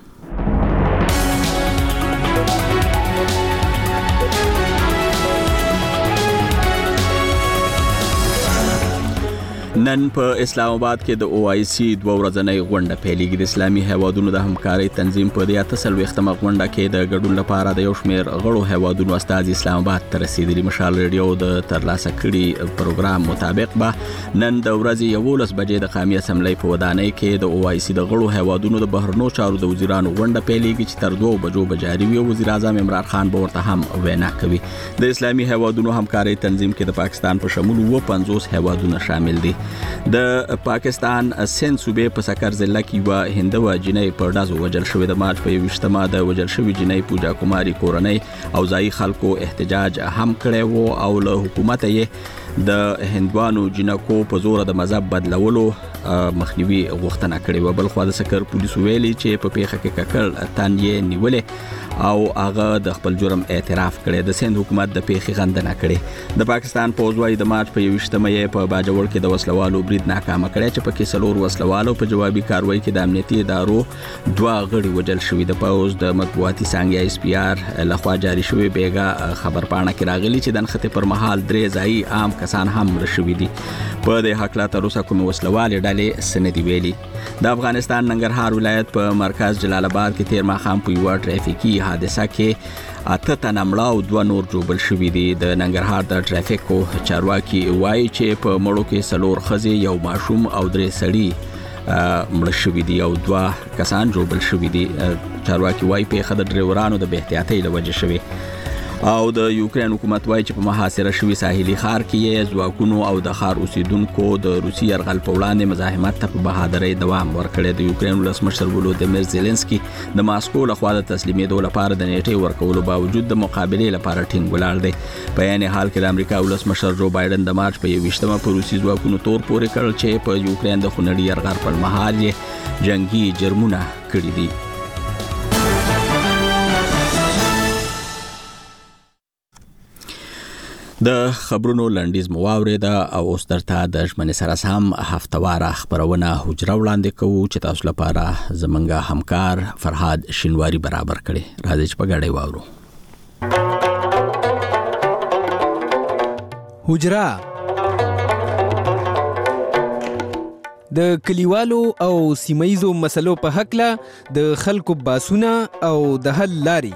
نن په اسلام آباد کې د او آی سی دوه ورځنۍ غونډه پیلېږي. د اسلامي هیوادونو د همکارۍ تنظیم په دې اته څلوېښتمه غونډه کې د ګډون لپاره د یو شمېر غړو هیوادونو استازي اسلام آباد ته رسېدلي. مشال ریډیو د ترلاسه کړي پروګرام مطابق به نن د ورځې یولس بجې د قومي اسمبلۍ په ودانۍ کې د او آی سی د غړو هیوادونو د بهرنو چارو د وزیرانو غونډه پیلېږي چې تر دوه بجو به جاري وي. وزیر اعظم عمران خان به ورته هم وینا کوي. د اسلامي هیوادونو همکارۍ تنظیم کې د پاکستان په شمول اووه پنځوس هیوادونه شامل دي. د پاکستان سند صوبې په سکر ضلع کې یوه هندوه جنۍ په ډزو وژل شوې. د مارچ په یوویشتمه د وژل شوې جنۍ پوجا کماري کورنۍ او ځایي خلکو احتجاج هم کړی و او له حکومته یې د هندوانو جنکو په زور د مذهب بدلولو مخنیوي غوښتنه کړې وه. بلخوا د سکر پولیسو ویلي چې په پیښه کې ککړ تن یې نیولې او هغه د خپل جرم اعتراف کړی. د سند حکومت د پیښې غندنه کړې. د پاکستان پوځ وايي د مارچ په یوویشتمه یې په باجوړ کې د وسلوالو برید ناکامه کړی چې پکې څلور وسلوالو په جوابي کاروایی کې د امنیتي ادارو دوه غړي وژل شوي. د پوځ د مطبوعاتي څانګې ایس پی آر لخوا جاري شوی بیګا خبرپاڼه کې راغلي چې د نښتې پر مهال درې ځایي عام کسان هم مړه شوي دي. په دې هکله تر اوسه کومې وسلوالې ډلې څه نه دي ویلي. د افغانستان ننګرهار ولایت په مرکز جلال آباد کې تیر ماښام په یوه ټرافیکي حادثه کې اته تنه مړه او دوه نور ژوبل شوي دي. د ننګرهار د ټرافیکو چارواکي وایي چې په مړو کې څلور ښځې، یو ماشوم او درې سړي مړه شوي دي او دوه کسان ژوبل شوي دي. چارواکي وایي پیښه د ډریورانو د بې احتیاطۍ له وجې شوې. او د یوکرین حکومت وایي چې په محاصره شوي ساحلي ښار کې یې ځواکونو او د ښار اوسیدونکو د روسي یرغل په وړاندې مزاحمت ته په بهادرۍ دوام ورکړی. د یوکرین ولسمشر ولودیمیر زیلنسکي د ماسکو لخوا د تسلیمېدو لپاره د نیټې ورکولو باوجود د مقابلې لپاره ټینګ ولاړ دی. په عین حال کې د امریکا ولسمشر جو بایدن د مارچ په یوویشتمه په روسي ځواکونو تور پورې کړ چې په یوکرین د خونړي یرغل پر مهال یې جنگي جرمونه کړي دي. د خبرونو لنډیز مو واورېده او اوس درته د ژمنې سره سم هفتهواره خپرونه حجره وړاندې کوو چې تاسو لپاره زموږ همکار فرهاد شینواري برابر کړي. راځئ چې په ګډه واورو. حجره د کلیوالو او سیمایزو مسلو په هکله د خلکو باسونه او د حل لاري.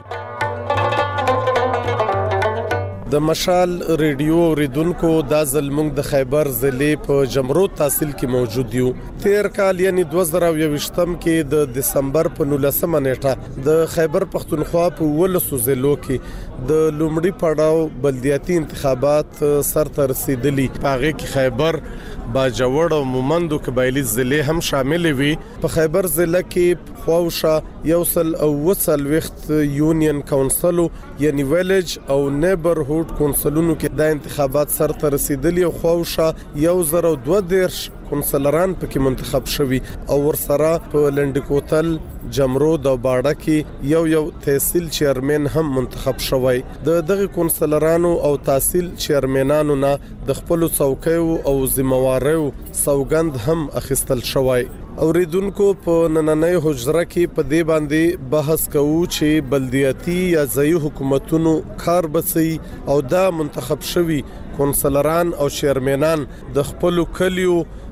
د مشال ریډیو اوریدونکو دا ځل موږ د خیبر ضلع په جمرود تحصیل کې موجود یو. تیر کال یعنی دوه زره یوویشتم کې د دسمبر په نولسمه نیټه د خیبر پختونخوا په ولسو ضلعو کې د لومړي پړاو بلدیاتي انتخابات سرته رسیدلي. په هغه کې خیبر، باجوړ او مومندو قبایلی ضلع هم شامل وي. په خیبر ضلع کې خواوشه یو سل او وسل وخت یونین کونسلو یعنی ویلیج او نیبرهود کونسلونو کې د انتخابات سرته رسیدلي او خواوشه یو زر او دوه دیرش کونسلران پکې منتخب شوي او ورسره په لنډکوتل، جمرود او باړه کې یو یو تحصیل چیرمن هم منتخب شوی. د دغه کونسلرانو او تحصیل چیرمنانو نه د خپل څوکیو او ذمہواریو سوګند هم اخیستل شوی. اوریدونکو په نننۍ حجره کې په دې باندې بحث کوو چې بلدیاتي یا ځایي حکومتونو کار بسي او دا منتخب شوي کونسلران او چیرمنان د خپل کلیو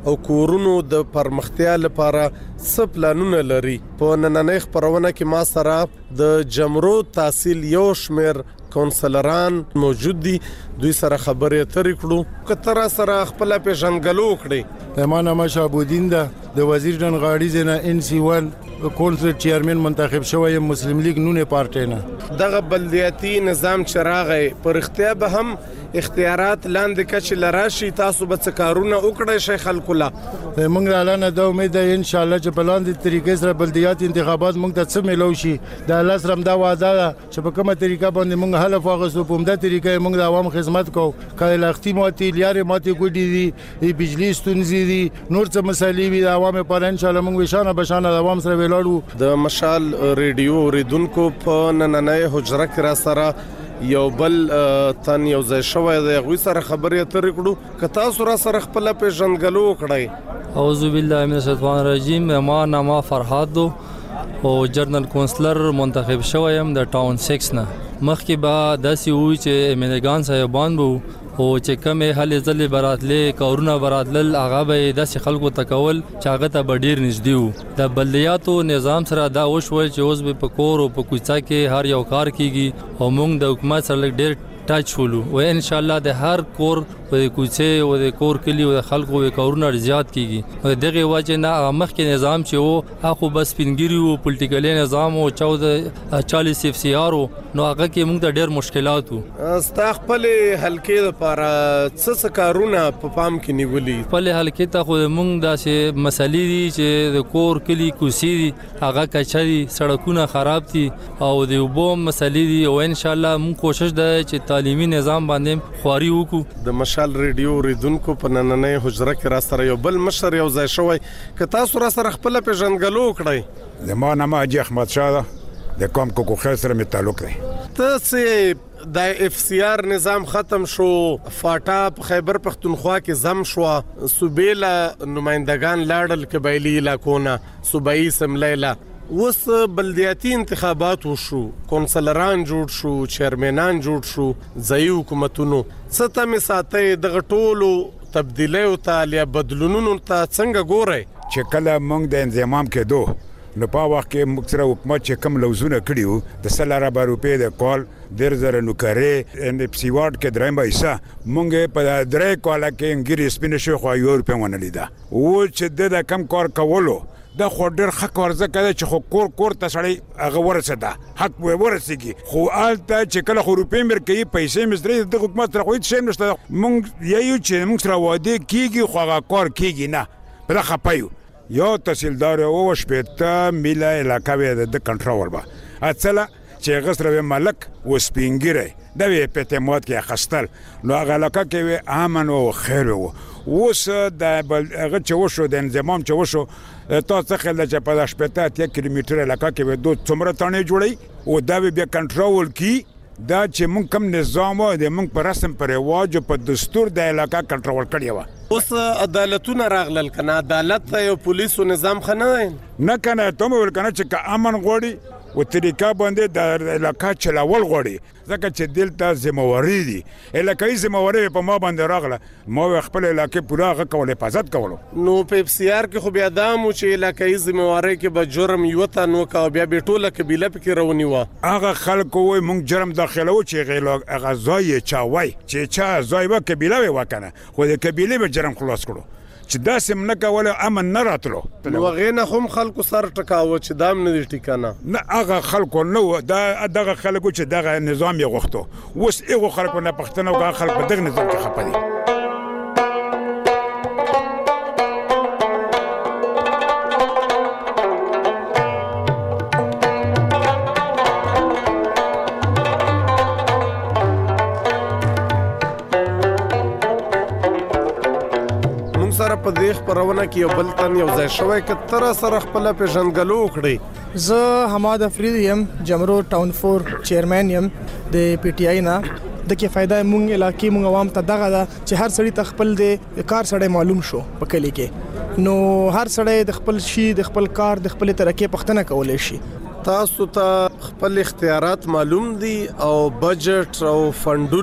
او کورونو د پرمختیا لپاره څه پلانونه لري. په نننۍ خبرونه کې ما سره د جمرو تحصیل یو شمیر کونسلران موجود دي، دوی سره خبرې اترې کړو. کتر سره خپل پیژنګلو کړي. ما نامه شابودین ده، د وزیر جنغاړي زنه ان سی ون کونسل چیرمن منتخب شوی مسلم لیگ نونه پارټي نه. دغه بلدیاتي نظام چراغي پر اختیار به هم اختیارات لاندې کچ لراشي، تاسو به څه کارونه وکړئ شي خلکو لا؟ موږ اعلان د امید ده ان شاء الله چې په لاندې طریقې سره بلدیات انتخابات موږ ته څه ملو شي. د الله سره دا وعده ده چې په کومه طریقه باندې موږ حلف واغستو، په همدا طریقه موږ د عوام خدمت کوو. کله لاختي ماتي لیارې ماتي ګوډي دي، بجلی ستونزې دي، نور څه مسالې وي د عوام په ان شاء الله موږ وشانه بشانه د عوام سره ولاړو. د مشال ریډیو اوریدونکو په نننۍ حجره کې را سره یو بل تن یو ځای شوی دی، غوي سره خبرې اترې کړو. که تاسو را سره خپل پیژنګلو وکړئ. اعوذ بالله من الشیطان الرجیم. ما نامه فرهاد دو او جرنل کونسلر منتخب شویم د ټاون سکس نه. مخکې به داسې وي چې امینګان صاحبان بو او چې کمې هلې ځلې براتلې کارونه براتلل، هغه به داسې خلکو ته کول چې هغه ته به ډېر نږدې وو. د بلدیاتو نظام سره دا وشول چې اوس به په کور او په کوڅه کې هر یو کار کیږي او موږ د حکومت سره ډېر ټاچ ولو او ان شاء الله د هر کور او د کوڅه او د کور کلی او د خلکو او کارونه زیات کیږي. او دغه وجه نه مخکې نظام چې وو هغه بس پینګری او پولیټیکل نظام او چودہ چالیس اف سی آر نو هغه کې موږ ته ډېر مشکلات وو. ستا خپل حلقې لپاره څه څه کارونه په پام کې نیولي؟ خپل حلقې ته خو موږ داسې مسلې دي چې د کور کلی کوڅې دي هغه کچري سړکونه خراب دي او د اوبو مسلې دي او ان شاء الله موږ کوشش ده چې تعلیمي نظام باندې خواري وکړو. د مشال ریډیو اوریدونکو په نننۍ حجره کې را سره یو بل مشر یو ځای شوی، که تاسو را سره خپل پیژنګلو وکړئ. د ما نامه حاجي احمد شاه ده، د کوم کوکو خیر سره می تعلق دی. ته چې د اف سی آر نظام ختم شو، فاټا په خیبر پختونخوا کې زم شو، صوبې له نمائندگان لاړل قبایلی علاقونه، صوبایي اسمبلی له اوس بلدیاتي انتخابات وشو، کونسلران جوړ شو، چیرمنان جوړ شو، ځایي حکومتونو. څه ته مې ساتئ دغه ټولو تبدیلیو ته یا بدلونونو ته څنګه ګورئ؟ چې کله موږ د انضمام کېدو نو په وخت کې موږ سره حکومت چې کم لوزونه کړي وو د سل اربه روپۍ د کال ډېر زره نوکرې ان اف سی وارډ کې درېیمه حصه موږ په درې کاله کې انګیري سپینه شو خو یو روپۍ ونه لیده. و چې د کم کار کولو دا خو ډېر ښه کار ځکه دی چې خو کور کور ته سړی هغه ورسېده، حق به ورسېږي. خو هلته چې کله خو روپۍ مې ورکوي پیسې مې زدرې د حکومت سره خو هېڅ شی نشته. موږ یو چې موږ سره وعدې کېږي خو هغه کار کېږي نه، په ده خفه یو. یو تحصیلدار او شپېته میله علاقه وې د کنټرول به اڅله چې هغه سره ملک و سپینګیری دا وې په اعتماد کې اخیستل، نو هغه علاقه کې وې امن او خیر و. اوس د هغه چې وشو د انضمام چې وشو تاسو خل چې په شپېته اتیا کیلومتر علاقه کې وې دوه څومره تانې جوړي او دا بیا کنټرول کی دا چې مونږ کم نظام او د مونږ په رسم پر رواج او په دستور د علاقه کنټرول کړی و. اوس عدالتونه راغلل کنه، عدالت یو پولیسو نظام خنه نه کنه ته مې ول کنه چې امن غوړي او طریقه باندې د علاقه چلاول غوړي ځکه چې دلته ذمہواری دي علاقې ذمہواری په ما باندې راغله، ما خپل علاقې پوره غ کول حفاظت کولو. نو په اف سی آر کې خو بیا دامو چې علاقې ذمہواری کې به جرم یو تا نو کا بیا به ټوله قبيله پکې رونی و. هغه خلکو وای مونږ جرم داخلو چې غیلا غزای چاوي چې چا زای و قبيله وکنه خو د قبيله به جرم خلاص کړو چې دا سم نه کوله امن نه راتلو. نو غینه هم خلکو سر ټکاوه چې دام نه دي ټیکانه نه هغه خلکو نو دا دغه خلکو چې دغه نظام یې غوښتو اوس هغه خلکو نه پښتنه او خلک په دغه نظام کې خپه دي. په دې خبرونه کې یو بل تن یو ځای شوی کتر سره خپل پیژنګلو وکړي. زه حماد افریدی یم، جمرو ټاون فور چیرمن یم د پی ټی آی نه. د کې فائدہ مونږ علاقې مونږ عوام ته دغه ده چې هر سړی ته خپل د کار سړی معلوم شو په کلی کې، نو هر سړی د خپل شي د خپل کار د خپل ترقې پښتنه کولای شي. تاسو ته خپل اختیارات معلوم دي او بجټ او فندونه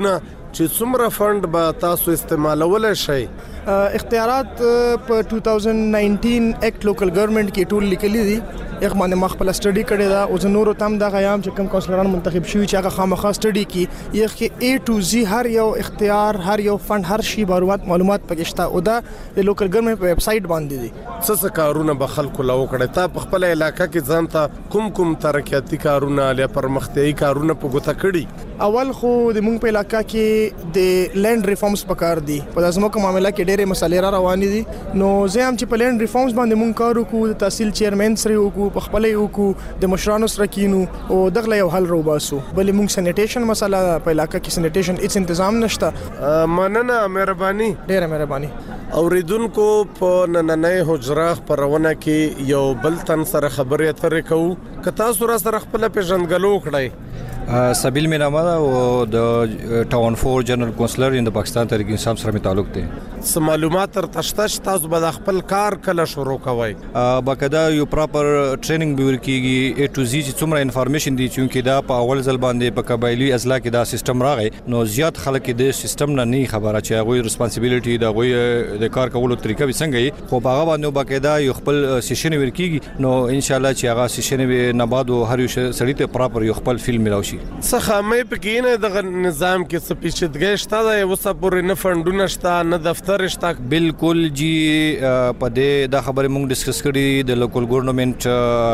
چې څومره فند به تاسو استعمالولای شئ؟ اختیارات په two thousand nineteen ایکټ لوکل ګورنمنت کې ټول لیکلي دي. یو باندې مخ په سټډي کړی دا او زه نور تم دا غیام چې کوم کونسلران منتخب شوي چې هغه خامخا سټډي کی یو کې A to Z هر یو اختیار هر یو فند هر شی معلومات معلومات پکې شته او دا د لوکل ګورنمنت په ویب سټ باندې دي. څه څه کارونه به خلکو لا وکړي؟ تا په خپل علاقې کې ځان ته کوم کوم ترقیاتي کارونه یا پرمختیایي کارونه په ګوته کړي؟ اول خو د مونږ په علاقې کې د لینډ ریفارمز پکار دي. په ځمکو معاملې کې ډېرې مسالې را روانې دي. نو زه هم چې په لینډ ریفارمز باندې مونږ کار وکړو، د تحصیل چیرمن سره وکړو، په خپلې وکړو، د مشرانو سره کینو او دغه یو حل روباسو. بلې مونږ سینیټیشن مسله په علاقې کې سینیټیشن هیڅ تنظیم نشته. مننه، مهرباني. ډېره مهرباني. اوریدونکو په نننۍ حجره خبرونه کې یو بل تن سره خبرې اترې کوو. که تاسو را سره خپل پیژندګلو وکړئ. سبیل می نامه ده او د ټاون فور جنرال کونسلر ان د پاکستان تحریک انصاف سره می تعلق دی. څه معلومات تر تشته چې تاسو به خپل کار کله شروع کوئ؟ باقاعده یو پراپر ټریننګ به ورکیږي A to Z چې څومره انفارمیشن دي چې دا په اول ځل باندې په قبایلی اضلاع کې دا سیستم راغی. نو زیات خلک د سیستم نه نه خبره چې هغه ریسپانسیبিলিټي دا غوي د کار کولو طریقه به څنګه وي، خو هغه باندې باقاعده یو خپل سیشن ورکیږي. نو ان شاء الله چې هغه سیشن به نه بعد هر یو سړی ته پراپر یو خپل فیلم ملاوي شي. څه خامې پکې نه د نظام کې څه پیچیدګي شته ده؟ اوس پورې نه فندونه شته، نه دفتر شته. بالکل جی، په دې دا خبره موږ ډیسکس کړې د لوکل ګورنمنت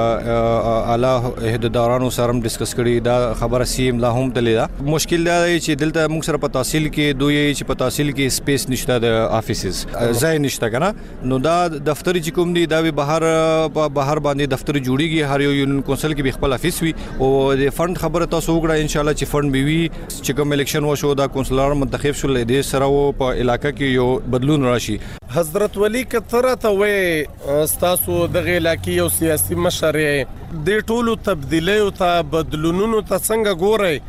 اعلی عہدیدارانو سره هم ډیسکس کړې. دا خبره سیم لا هم تللی دا مشکل دا چې دلته موږ سره په تحصیل کې دوی چې په تحصیل کې سپیس نشته، د افیسز ځای نشته کنه. نو دا دفتر چې کوم دی دا به بهر په بهر باندې دفتر جوړیږي. هر یو یونین کونسل کې به خپل افیس وي او د فند خبره تاسو وګړه ان شاء الله چې فند به وي چې کوم الیکشن وشو دا کونسلر منتخب شول د سره په علاقې کې یو بدلون راشي. حضرت ولی کتره ته وې تاسو د علاقې یو سیاسي مشر د ټولو تبدیلیو ته بدلونونو ته څنګه ګورئ؟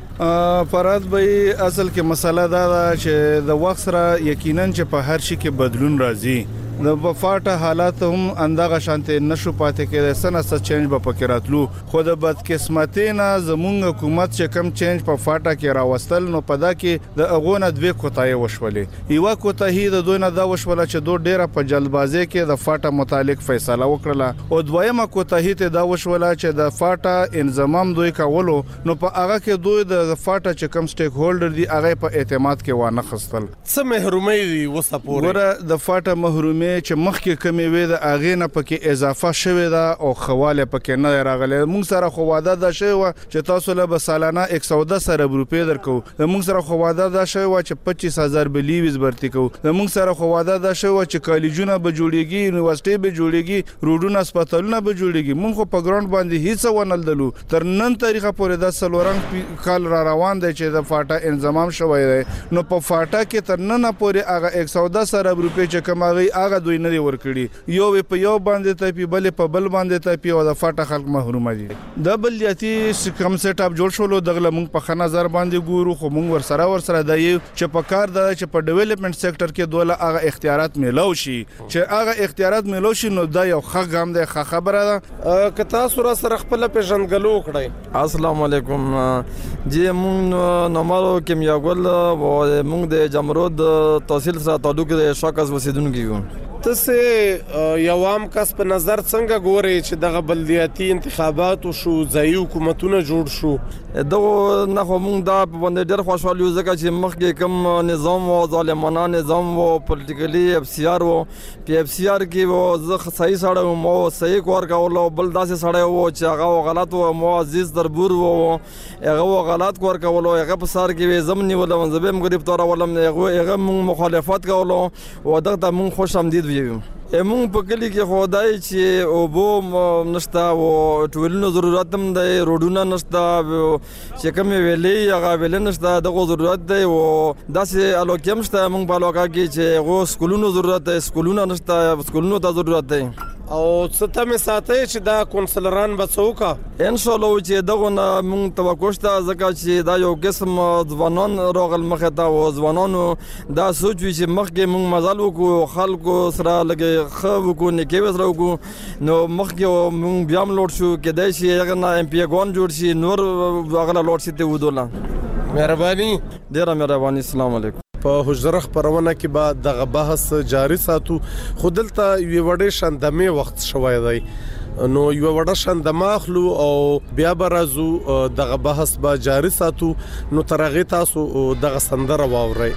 فراد به اصل کې مسله دا ده چې د وخت سره یقینا چې په هر شي کې بدلون راځي. د وفاټه حالات هم اندغه شانته نشو پاتې کېدای، سنه څه چینج به پکې راتلو. خو د بدقسمتۍ نه زمونږ حکومت چې کم چینج په فاټه کې راوستل، نو په دا کې د اغونه دوه کوتاهي وشولې. یو کوتاهي د دوی نه دا وشوله چې دوه ډیره په جلدبازي کې د فاټه متعلق فیصله وکړه، او دویمه کوتاهي ته دا وشوله چې د فاټه انضمام دوی کولو، نو په هغه کې دوی د فاټه چې کم سټیک هولډر دي هغه په اعتماد کې وانه خستل. څه محرومي دي وسپوري؟ ګوره د فاټه محرومي چې مخکې کمی وې د اغه نه پکې اضافه شوه دا او خواله پکې نه راغله. موږ سره خو واده دا شوی و چې تاسو له بسالانه one hundred ten روپۍ درکو. موږ سره خو واده دا شوی و چې پچیس هزار بلیوز برتی کو. موږ سره خو واده دا شوی و چې کالجونه به جوړیږي، یونیورسيټي به جوړیږي، روډونه هسپتالونه به جوړیږي. موږ خو په ګراوند باندې هیڅ ونل دلو. تر نن تاریخه پورې دا سلورنګ کال را روان دی چې د فاټا انضمام شوی دی. نو په فاټا کې تر نن پورې هغه one hundred ten روپۍ چې کماغي هغه دوی نه ورکړي. یو په یو باندې ته پی بل په بل باندې ته پی او د فاټا خلک محروم دي. د بلیاتي کم سیټ اپ جوړ شول دغه موږ په خنا نظر باندې ګورو، خو موږ ور سره ور سره د یو چې په کار د چې په ډیولپمنٹ سېکټر کې دوله هغه اختیارات ملو شي چې هغه اختیارات ملو شي. نو دا یو ښه ګام دی، ښه خبره ده. که تاسو را سره خپل پیژندګلو وکړئ. السلام علیکم جی، موږ نومارو کیمیاګل و موږ د جمرود تحصیل سره تعلق د شاکاز وسیدونکو یو. تاسو یو عام کس په نظر څنګه ګوري چې دغه بلدیاتي انتخابات شو، ځایي حکومتونه جوړ شو؟ دغه نه خو موږ دا په باندې ډېر خوشاله یو ځکه چې مخکې کوم نظام او ظالمانه نظام او پولیټیکلی اف سی آر او پی اف سی آر کې و زه صحیح سره مو صحیح کار کول او بل داسې سره و چې هغه غلط او مو عزیز دربور و هغه غلط کار کول او هغه په سر کې زمنی ولا منځبه مګریب تور ولم هغه مخالفت کول او دغه موږ خوش آمدید ویو. مونږ په کلی کې خدای چې او بو نشتا او ټولنو ضرورت هم دی، روډونه نشتا چې کوم ویلې هغه ویل نشتا، دغه ضرورت دی او داسې الوکیم شته مونږ په لوکا کې چې غو سکولونو ضرورت دی، سکولونه نشتا، سکولونو ته ضرورت دی. او څه مې ساتي چې دا کونسلران به څوکا ان شاء الله چې دغه مونږ توقع شته ځکه چې دا یو قسم ځوانان راغل مخه ته او ځوانانو دا سوچ وي چې مخکې مونږ مزال وکړو، خلکو سره لګي خو وکړو، نیکي وسره وکړو، نو مخکې مونږ بیا هم لوټ شو کېدای شي هغه نه ایم پی ګون جوړ شي، نور هغه لوټ شي ته ودوله. مهرباني ډیره مهرباني. السلام علیکم. په حجره خبرونه کې به دغه بحث جاری ساتو، خو دلته یو وړې شندمه وخت شوی دی، نو یو وړه شندمه اخلو او بیا به راځو دغه بحث به جاری ساتو. نو تر هغه تاسو دغه سندره واورئ.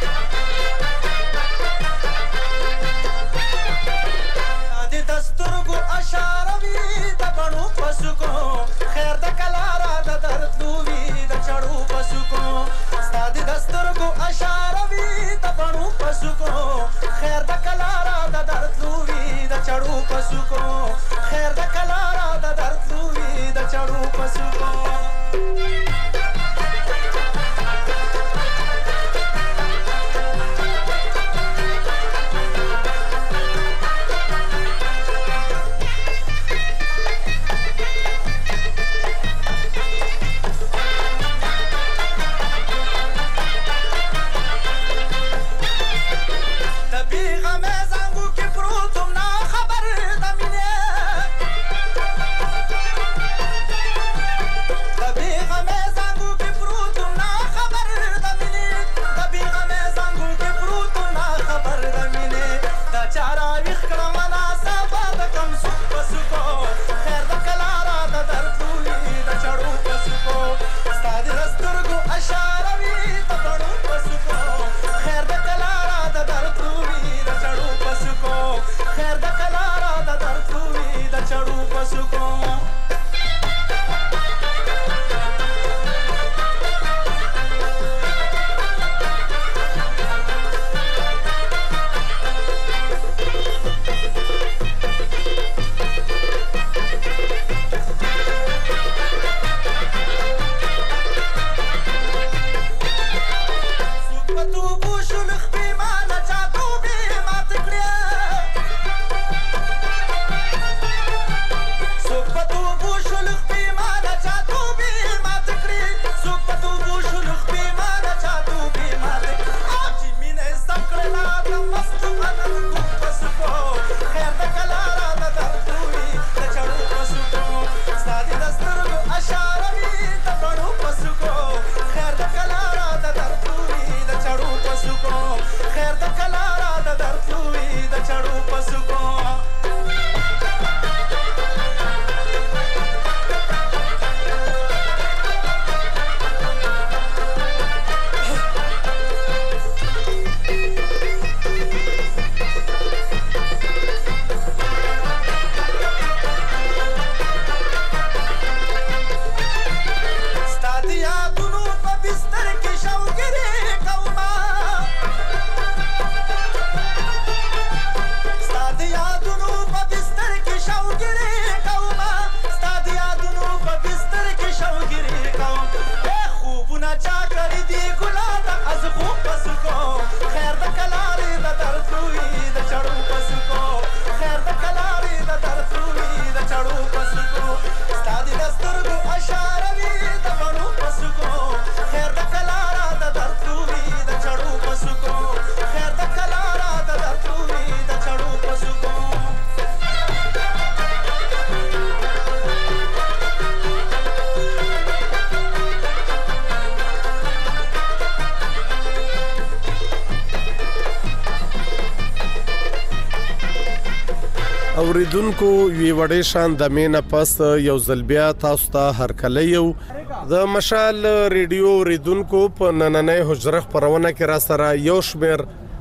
اوریدونکو وی وړې شان د مینه پس یو ځل بیا تاسو ته هرکلی یو د مشال ریډیو اوریدونکو په نننۍ حجره خبرونه کې را سره یو شمېر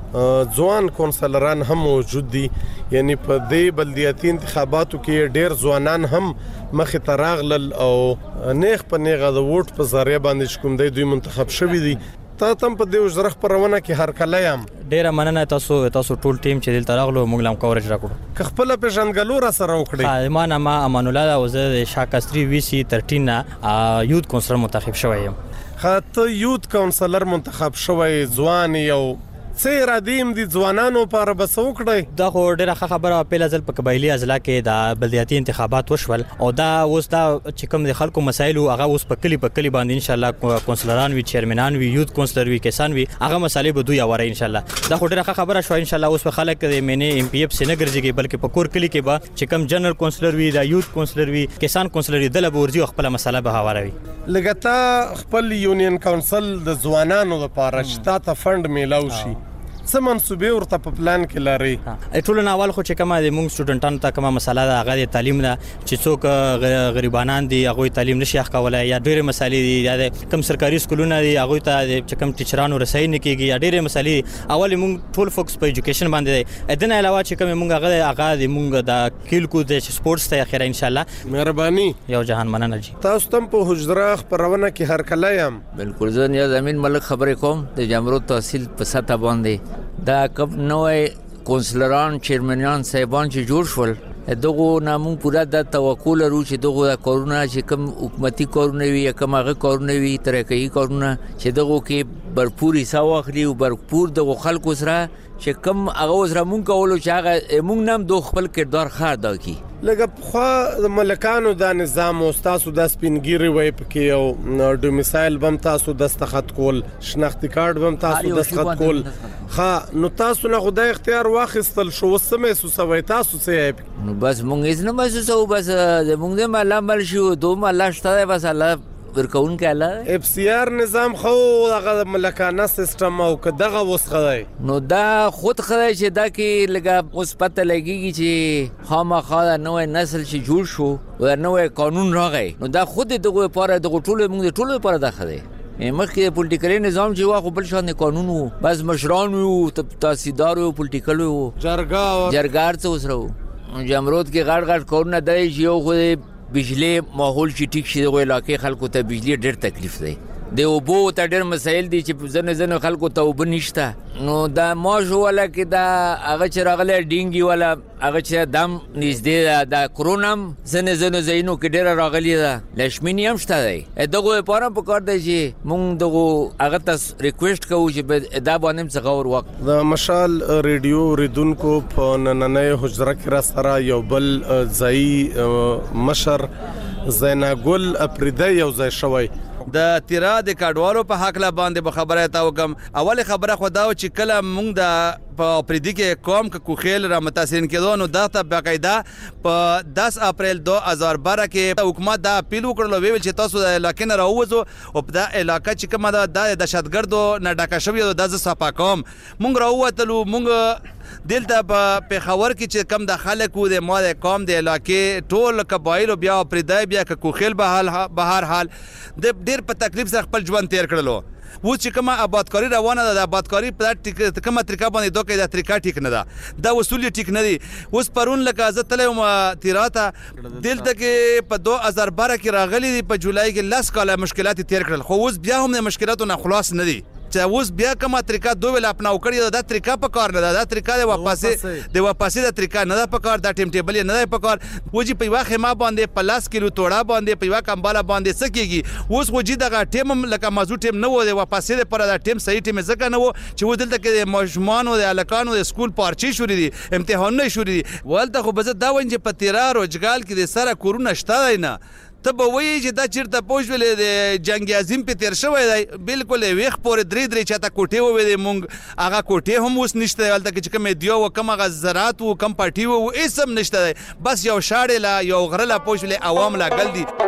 ځوان کونسلران هم موجود دي، یعنی په دې بلدیاتي انتخاباتو کې ډېر ځوانان هم مخې ته راغلل او نیغ په نیغه د ووټ په ذریعه باندې چې کوم دی دوی منتخب شوي دي. تا تم په دې حجره خبرونه کې هرکلی یم. ډیره مننه تاسو تاسو ټول ټیم چې دلته راغلو موږ لم کورج راکړو. که خپل پیژنګلو را سره وکړي. ها ما نامه امان الله او زه شاکستری وی سی ترټین یوت کونسلر منتخب شوی یم. خاطر یوت کونسلر منتخب شوی ځوان یو څه ارادې هم دي ځوانانو لپاره بس وکړئ؟ دا خو ډېره ښه خبره پیل ځل په قبایلي اضلاع کې د بلدیاتي انتخابات وشول او دا اوس دا چې کوم د خلکو مسایل هغه اوس په کلی په کلی باندې ان شاء الله کونسلران وي، چیرمنان وي، یوت کونسلر وي، کسان وي، هغه مسالې به دوی اوري ان شاء الله. دا خو ډېره ښه خبره شو. ان شاء الله اوس په خلک د مینې ام پی اف سي نه ګرځيږي بلکې په کور کلی کې به چې کوم جنرال کونسلر وي، دا یوت کونسلر وي، کسان کونسلر وي، دله به ورځي او خپل مسله به هواروي. لکه تا خپل یونین کونسل د ځوانانو لپاره چې تا ته فند میلاو شي څه منصوبې ورته په پلان کې لري؟ ټولو نه اول خو چې کومه د موږ سټوډنټانو ته کومه مسله ده هغه د تعلیم ده چې څوک غریبانان دي هغوی تعلیم نشي اخ کولی، یا ډېرې مسلې دي، یا کوم سرکاري سکولونه دي هغوی ته چې کوم ټیچرانو رسایي نه کېږي، یا ډېرې مسلې دي. اول موږ ټول فوکس په ایجوکیشن باندې دی. د نه علاوه چې کوم موږ هغه هغه د موږ د کیل کود د سپورټس ته اخیرا ان شاء الله. مهرباني. یو جهان مننه جی. تاسو تم په حجره خبرونه کې هر کله یم. بالکل زه نیاز امین ملک خبرې کوم د جمرود تحصیل په سطح باندې. دا کب نوې کونسلران چیرمنان صاحبان چې جوړ شول دغه نامون پورا د توکل لرو چې دغه کورونه چې کوم حکومتي کورونه وي یا کوم هغه کورونه وي ترقی کورونه چې دغه کې برپور حساب واخلي او برپور د خلکو سره چې کوم هغه سره مونږ کولو چې هغه مونږ نام دوه خپل کردار خار دا کی لکه خو ملکانو دا نظام او تاسو د سپینګيري وای پکې او ډومیسایل بم تاسو دستخط کول، شناختی کارت بم تاسو دستخط کول. ها نو تاسو نه خدای اختیار واخیستل شو وسمه سوسوي تاسو څه نو بس مونږ هیڅ نه محسوسو، بس مونږ دې مالا مل شو دوه مالا شته بس الله ورکون کاله. اف سی آر نظام خو هغه ملکانه سیستم او کداغه وسخه نو دا خود خدای چې دا کې لګا اوس پته لګیږي چې خامخا نوې نسل چې جوړ شو او نوې قانون راغی نو دا خود دغه لپاره دغه ټول موږ ټول لپاره دا خدای مخکې پولیټیکل نظام چې واخو بل شان قانون وو، بس مشران وو، تاسیدار وو، پولیټیکل وو، جرګه جرګار څه وسرو. جمرود کې غړ غړ کورونه دی چې یو خو بجلی ماحول چې ټیک شي دغه علاقې خلکو ته بجلی ډېر تکلیف دی. د اوبو ته ډېر مسایل دي چې ځنه ځنه خلکو ته اوبه نشته. نو دا ماژو ولا کې دا هغه چې راغلی ډینګي ولا هغه چې دم نږدې دا کرونم ځنه ځنه ځایونو کې ډېره راغلې ده. لشمینی هم شته دی. دغه لپاره پکار دی چې مونږ دغه هغه ته ریکویسټ کوو چې دا باندې څه غور وخت د مشال ریډیو ریدونکو په نننۍ حجره کې را سره یو بل ځای مشر زیناګل افریدی یو ځای شوی د تیرا د کډوالو په حق لا باندې به خبره تا وکم. اول خبره خو دا چې کله مونږ د په پریدي کې قوم کا کوخیل را متاثرین کېدو نو دا ته باقاعده په دس اپریل دو هزار بارہ کې حکومت دا اپیل وکړلو ویل چې تاسو د علاقې نه راوځو او په دا علاقې چې کومه ده د دهشتګردو نه ډکه شوې ده د صفا کوم مونږ راووتلو. مونږ دلته په پیښور کې چې کم د خلکو د مال قوم د علاقې ټول قبایل بیا پریدای بیا کوخیل به حال به هر حال د ډیر په تکلیف سره خپل ژوند تیر کړلو. و چې کومه آبادکاری روانه ده د آبادکاری په کومه طریقه باندې دوه کې د طریقه ټیک نه ده، دا اصول ټیک نه دي. اوس پرون لکه زه تلم تیراته دلته کې په دوه هزار بارہ کې راغلي دي په جولای کې لاس کاله مشکلات تیر کړل، خو اوس بیا هم د مشکلاتو نه خلاص نه دي. چې اوس بیا کومه طریقه دوه ویل اپناو کړی دا طریقه په کار نه ده، دا طریقه د واپسې د واپسې د طریقه نه ده په کار، دا ټیم ټیبل نه ده په کار. وږي په واخه ما باندې پلاس کیلو توړه باندې په واکم بالا باندې سکیږي. اوس وږي دغه ټیم لکه موضوع ټیم نه و د واپسې لپاره دا ټیم صحیح ټیم زکه نه و چې و دلته کې د مجموعانو د الکانو د سکول پارچي شوري دي، امتحانونه شوري دي. ولته خو بزه دا ونج په تیرا روجګال کې د سره کورونه شته نه ته به وایي چې دا چیرته پوښولې د جنگ عظیم په تیر شوی دی. بالکل ویخ پورې درې درې چاته کوټې وویلې مونږ هغه کوټې هم اوس نشته هلته کې چې کوم دیو و کوم هغه زراعت و کم پټي و هېڅ هم نشته دی. بس یو شاړې لا یو غره لا پوښولې عوام لا ګل دي.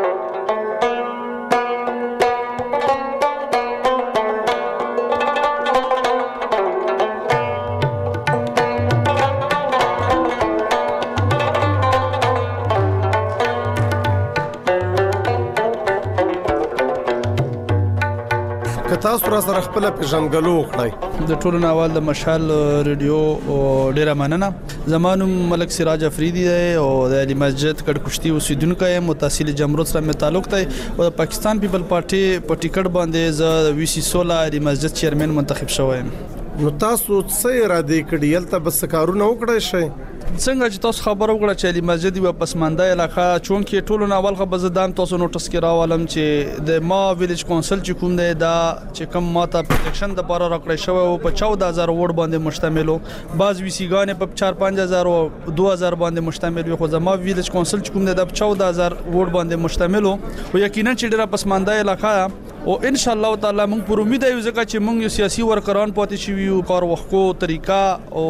تاسو را سره خپل پیژنګلو وکړئ. د ټولو ناوال د مشال ریډیو ډیره مننه. زمانو ملک سراج افریدی دی او د علی مسجد کډکشتي اوسیدونکو یم، تحصیل جمرود سره مې تعلق دی او د پاکستان پیپل پارټي په ټیکټ باندې ز وی سی سولا علی مسجد چیرمن منتخب شوم. نو تاسو څه را دي کړي یلته بس کارونه وکړئ شي څنګه چې تاسو خبرو وکړه چې علي مسجد و پسمانده علاقہ چون کې ټولو نه اول خو بزدان تاسو نوټس کې راولم چې د ما ویلیج کونسل چې کوم دی دا چې کوم ماته پروټیکشن د لپاره راکړی شو او په چودہ هزار ووټ باندې مشتملو بعض وی سی ګانې په چار پنځه هزار او دوه هزار باندې مشتمل وي خو زما ویلیج کونسل چې کوم دی د چودہ هزار ووټ باندې مشتملو او یقینا چې ډیره پسمانده علاقہ او ان شاء الله تعالی موږ پر امید یو ځکه چې موږ یو سیاسي ورکران پاتې شو یو کار وخت طریقہ او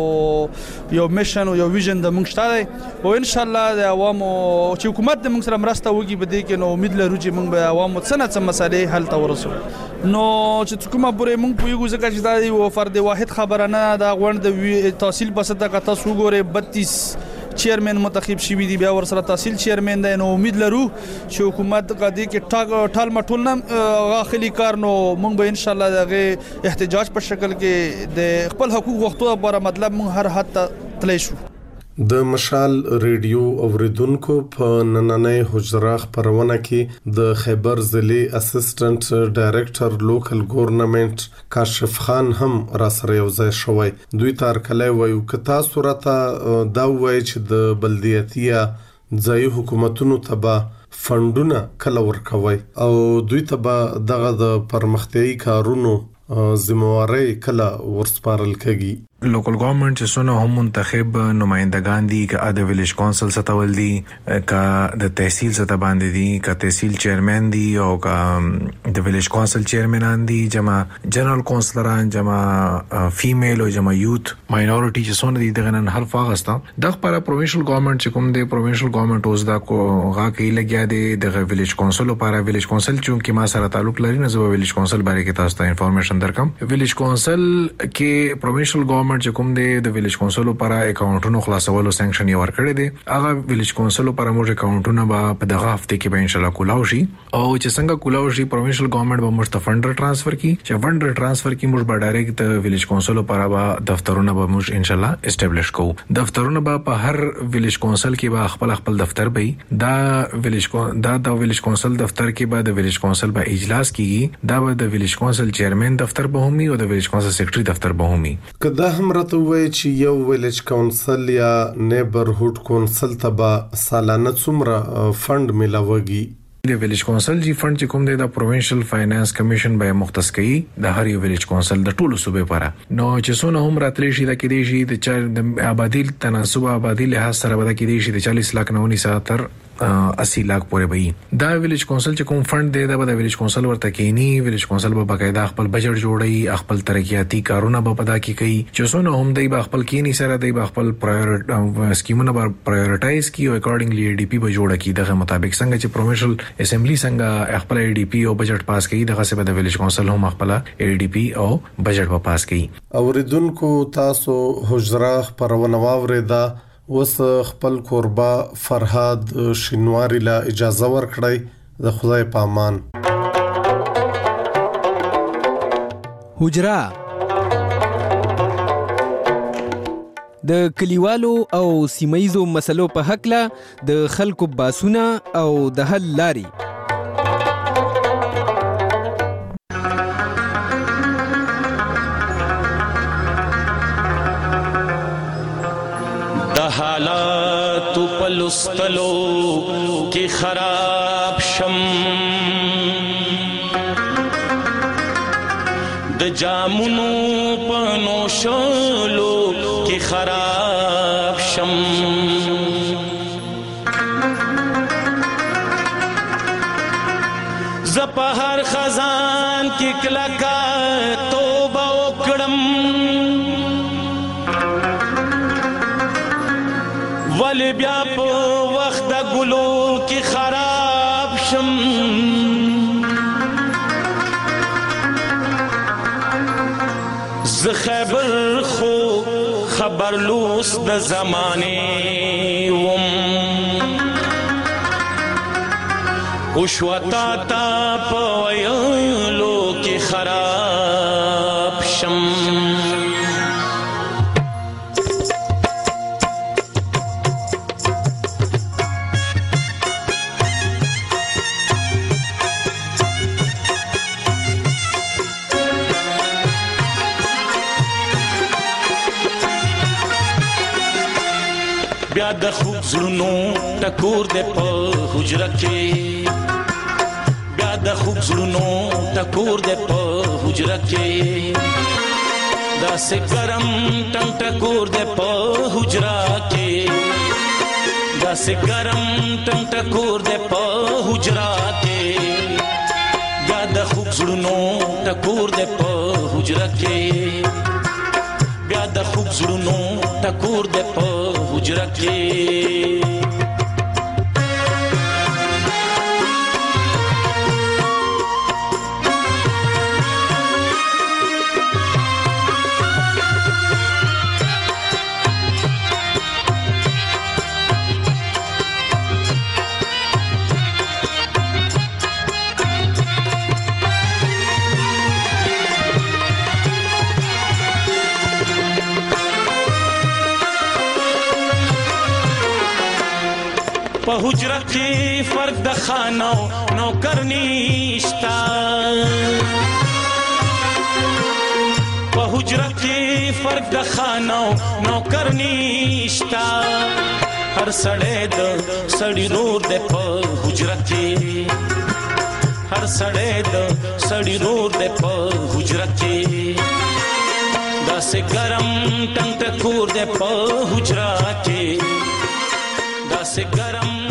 یو میشن او یو ویژن د موږ شته او ان شاء الله د عوامو چې حکومت د موږ سره مرسته وکړي به دي کې نو امید لرو چې موږ به عوامو څنګه څه مسالې حل ته ورسو نو چې کومه پورې موږ پویګو ځکه چې دا یو فرد واحد خبره نه دا غونډ د تحصیل پسته کته سوګوره بتیس چیرمن منتخب شوی دی بیا ور سره تحصیل چیرمن دی نو امید لرو چې حکومت قضیه کې ټال مټول نه غاخلي کار نو موږ به ان شاء الله دغه احتجاج په شکل کې د خپل حقوق غوښتو لپاره مطلب موږ هر حد تللی شو د مشال ریډیو اوریدونکو په نننۍ حجره خبرونه کې د خیبر ضلع اسسټنټ ډایریکټر لوکل ګورنمنت کاشف خان هم را سره یو ځای شوی دوی تار کله وایو کتا صورت دا وایي چې د بلدیاتیا ځای حکومتونو تبا فندونه کله ورکوي او دوی تبا دغه د پرمختیايي کارونو ذمہواری کله ورسپارل کېږي لوکل گورنمنٹ چې سونه هم منتخب نمائندگان دي که د ویلیج کونسل ستول دي که د تحصیل ستا باندې دي که تحصیل چیرمن دي او که د ویلیج کونسل چیرمنان دي جمع جنرال کونسلران جمع فیمیل او جمع یوت ماینورټي چې سونه دي دغه نن هر فاغستا د خپل پروینشل گورنمنٹ چې کوم دی پروینشل گورنمنٹ اوس دا کو غا کې لګیا دي د ویلیج کونسل لپاره ویلیج کونسل چې ما سره تعلق لري نه زو ویلیج کونسل باندې کې تاسو ته انفارمیشن درکم ویلیج کونسل کې پروینشل گورنمنٹ چې کوم دی د ویلیج کونسل لپاره اکاونټونو خلاصولو سانکشن یې ورکړی دی هغه ویلیج کونسل لپاره موږ اکاونټونه به په دغه هفته کې به ان شاء الله کولاو شي او چې څنګه کولاو شي پروینشل گورنمنٹ به موږ ته فند ټرانسفر کی چې فند ټرانسفر کی موږ به ډایرکټ د ویلیج کونسل لپاره به دفترونه به موږ ان شاء الله اسټابلیش کوو دفترونه به په هر ویلیج کونسل کې به خپل خپل دفتر به دا ویلیج دا د ویلیج کونسل دفتر کې به د ویلیج کونسل به اجلاس کیږي دا به د ویلیج کونسل چیرمن دفتر به همي او د ویلیج کونسل سیکریټری دفتر به همي کله هم راته وایي چې یو ویلیج کونسل یا نیبرهود کونسل ته به سالانه څومره فند ملاويږي د ویلیج کونسل جی فند چې کوم دی د پروینشل فاینانس کمیشن به مختص کړي د هر یو ویلیج کونسل د ټولو صوبې لپاره نو چې څونه هم راتلی شي د کې دی شي د چا د آبادی تناسب آبادی له سره به کې دی شي د چالیس لاک نه ونی ساتر اسی لاک پورې وي دا ویلیج کونسل چې کوم فند دی دا د ویلیج کونسل ورته کینی ویلیج کونسل به باقاعده خپل بجټ جوړي خپل ترقیاتی کارونه به پدا کی کوي چې څونه هم دی به خپل کینی سره دی به خپل پرایورټ سکیمونه به پرایورټایز کی او اکارډنګلی ای ډی پی به جوړه کی دغه مطابق څنګه چې پروینشل اسمبلی څنګه خپل ای ډی پی او بجټ پاس کوي دغه څه به د ویلیج کونسل هم خپل ای ډی پی او بجټ په پاس کوي اوریدونکو تاسو حجره خبرونه واوریدا وس خپل قربا فرهاد شینواری لا اجازه ورکړی د خدای پامان حجره د کلیوالو او سیمایزو مسلو په حق له د خلکو باسونه او د حل لاري حالات پلستلو کی خراب شم د جامونو پنوشلو کی خراب شم زپهر خزان کی کلکا توبه وکړم ولی بیا په وخت د ګلو کې خراب شم ز خیبر خو خبر لوس د زمانه وم وشوتا تا په ویلو کې خراب شم بیا د خوب زړونو ټکور دې په حجره کې بیا د خوب زړونو ټکور دې په حجره کې داسې ګرم ټنګ ټکور دې په حجره کې داسې ګرم ټنګ ټکور دې په حجره کې بیا د خوب زړونو ټکور دې په حجره کې بیا د خوب زړونو ټکور دې په حجره کې په حجره کې فرق د خانو نوکر نشتا په حجره کې فرق د خانو نوکر نشتا هر سړی د سړی رور د په حجره کې هر سړی د سړی رور د په حجره کې داسې ګرم ټنګ ټکور د په حجره کې داسې ګرم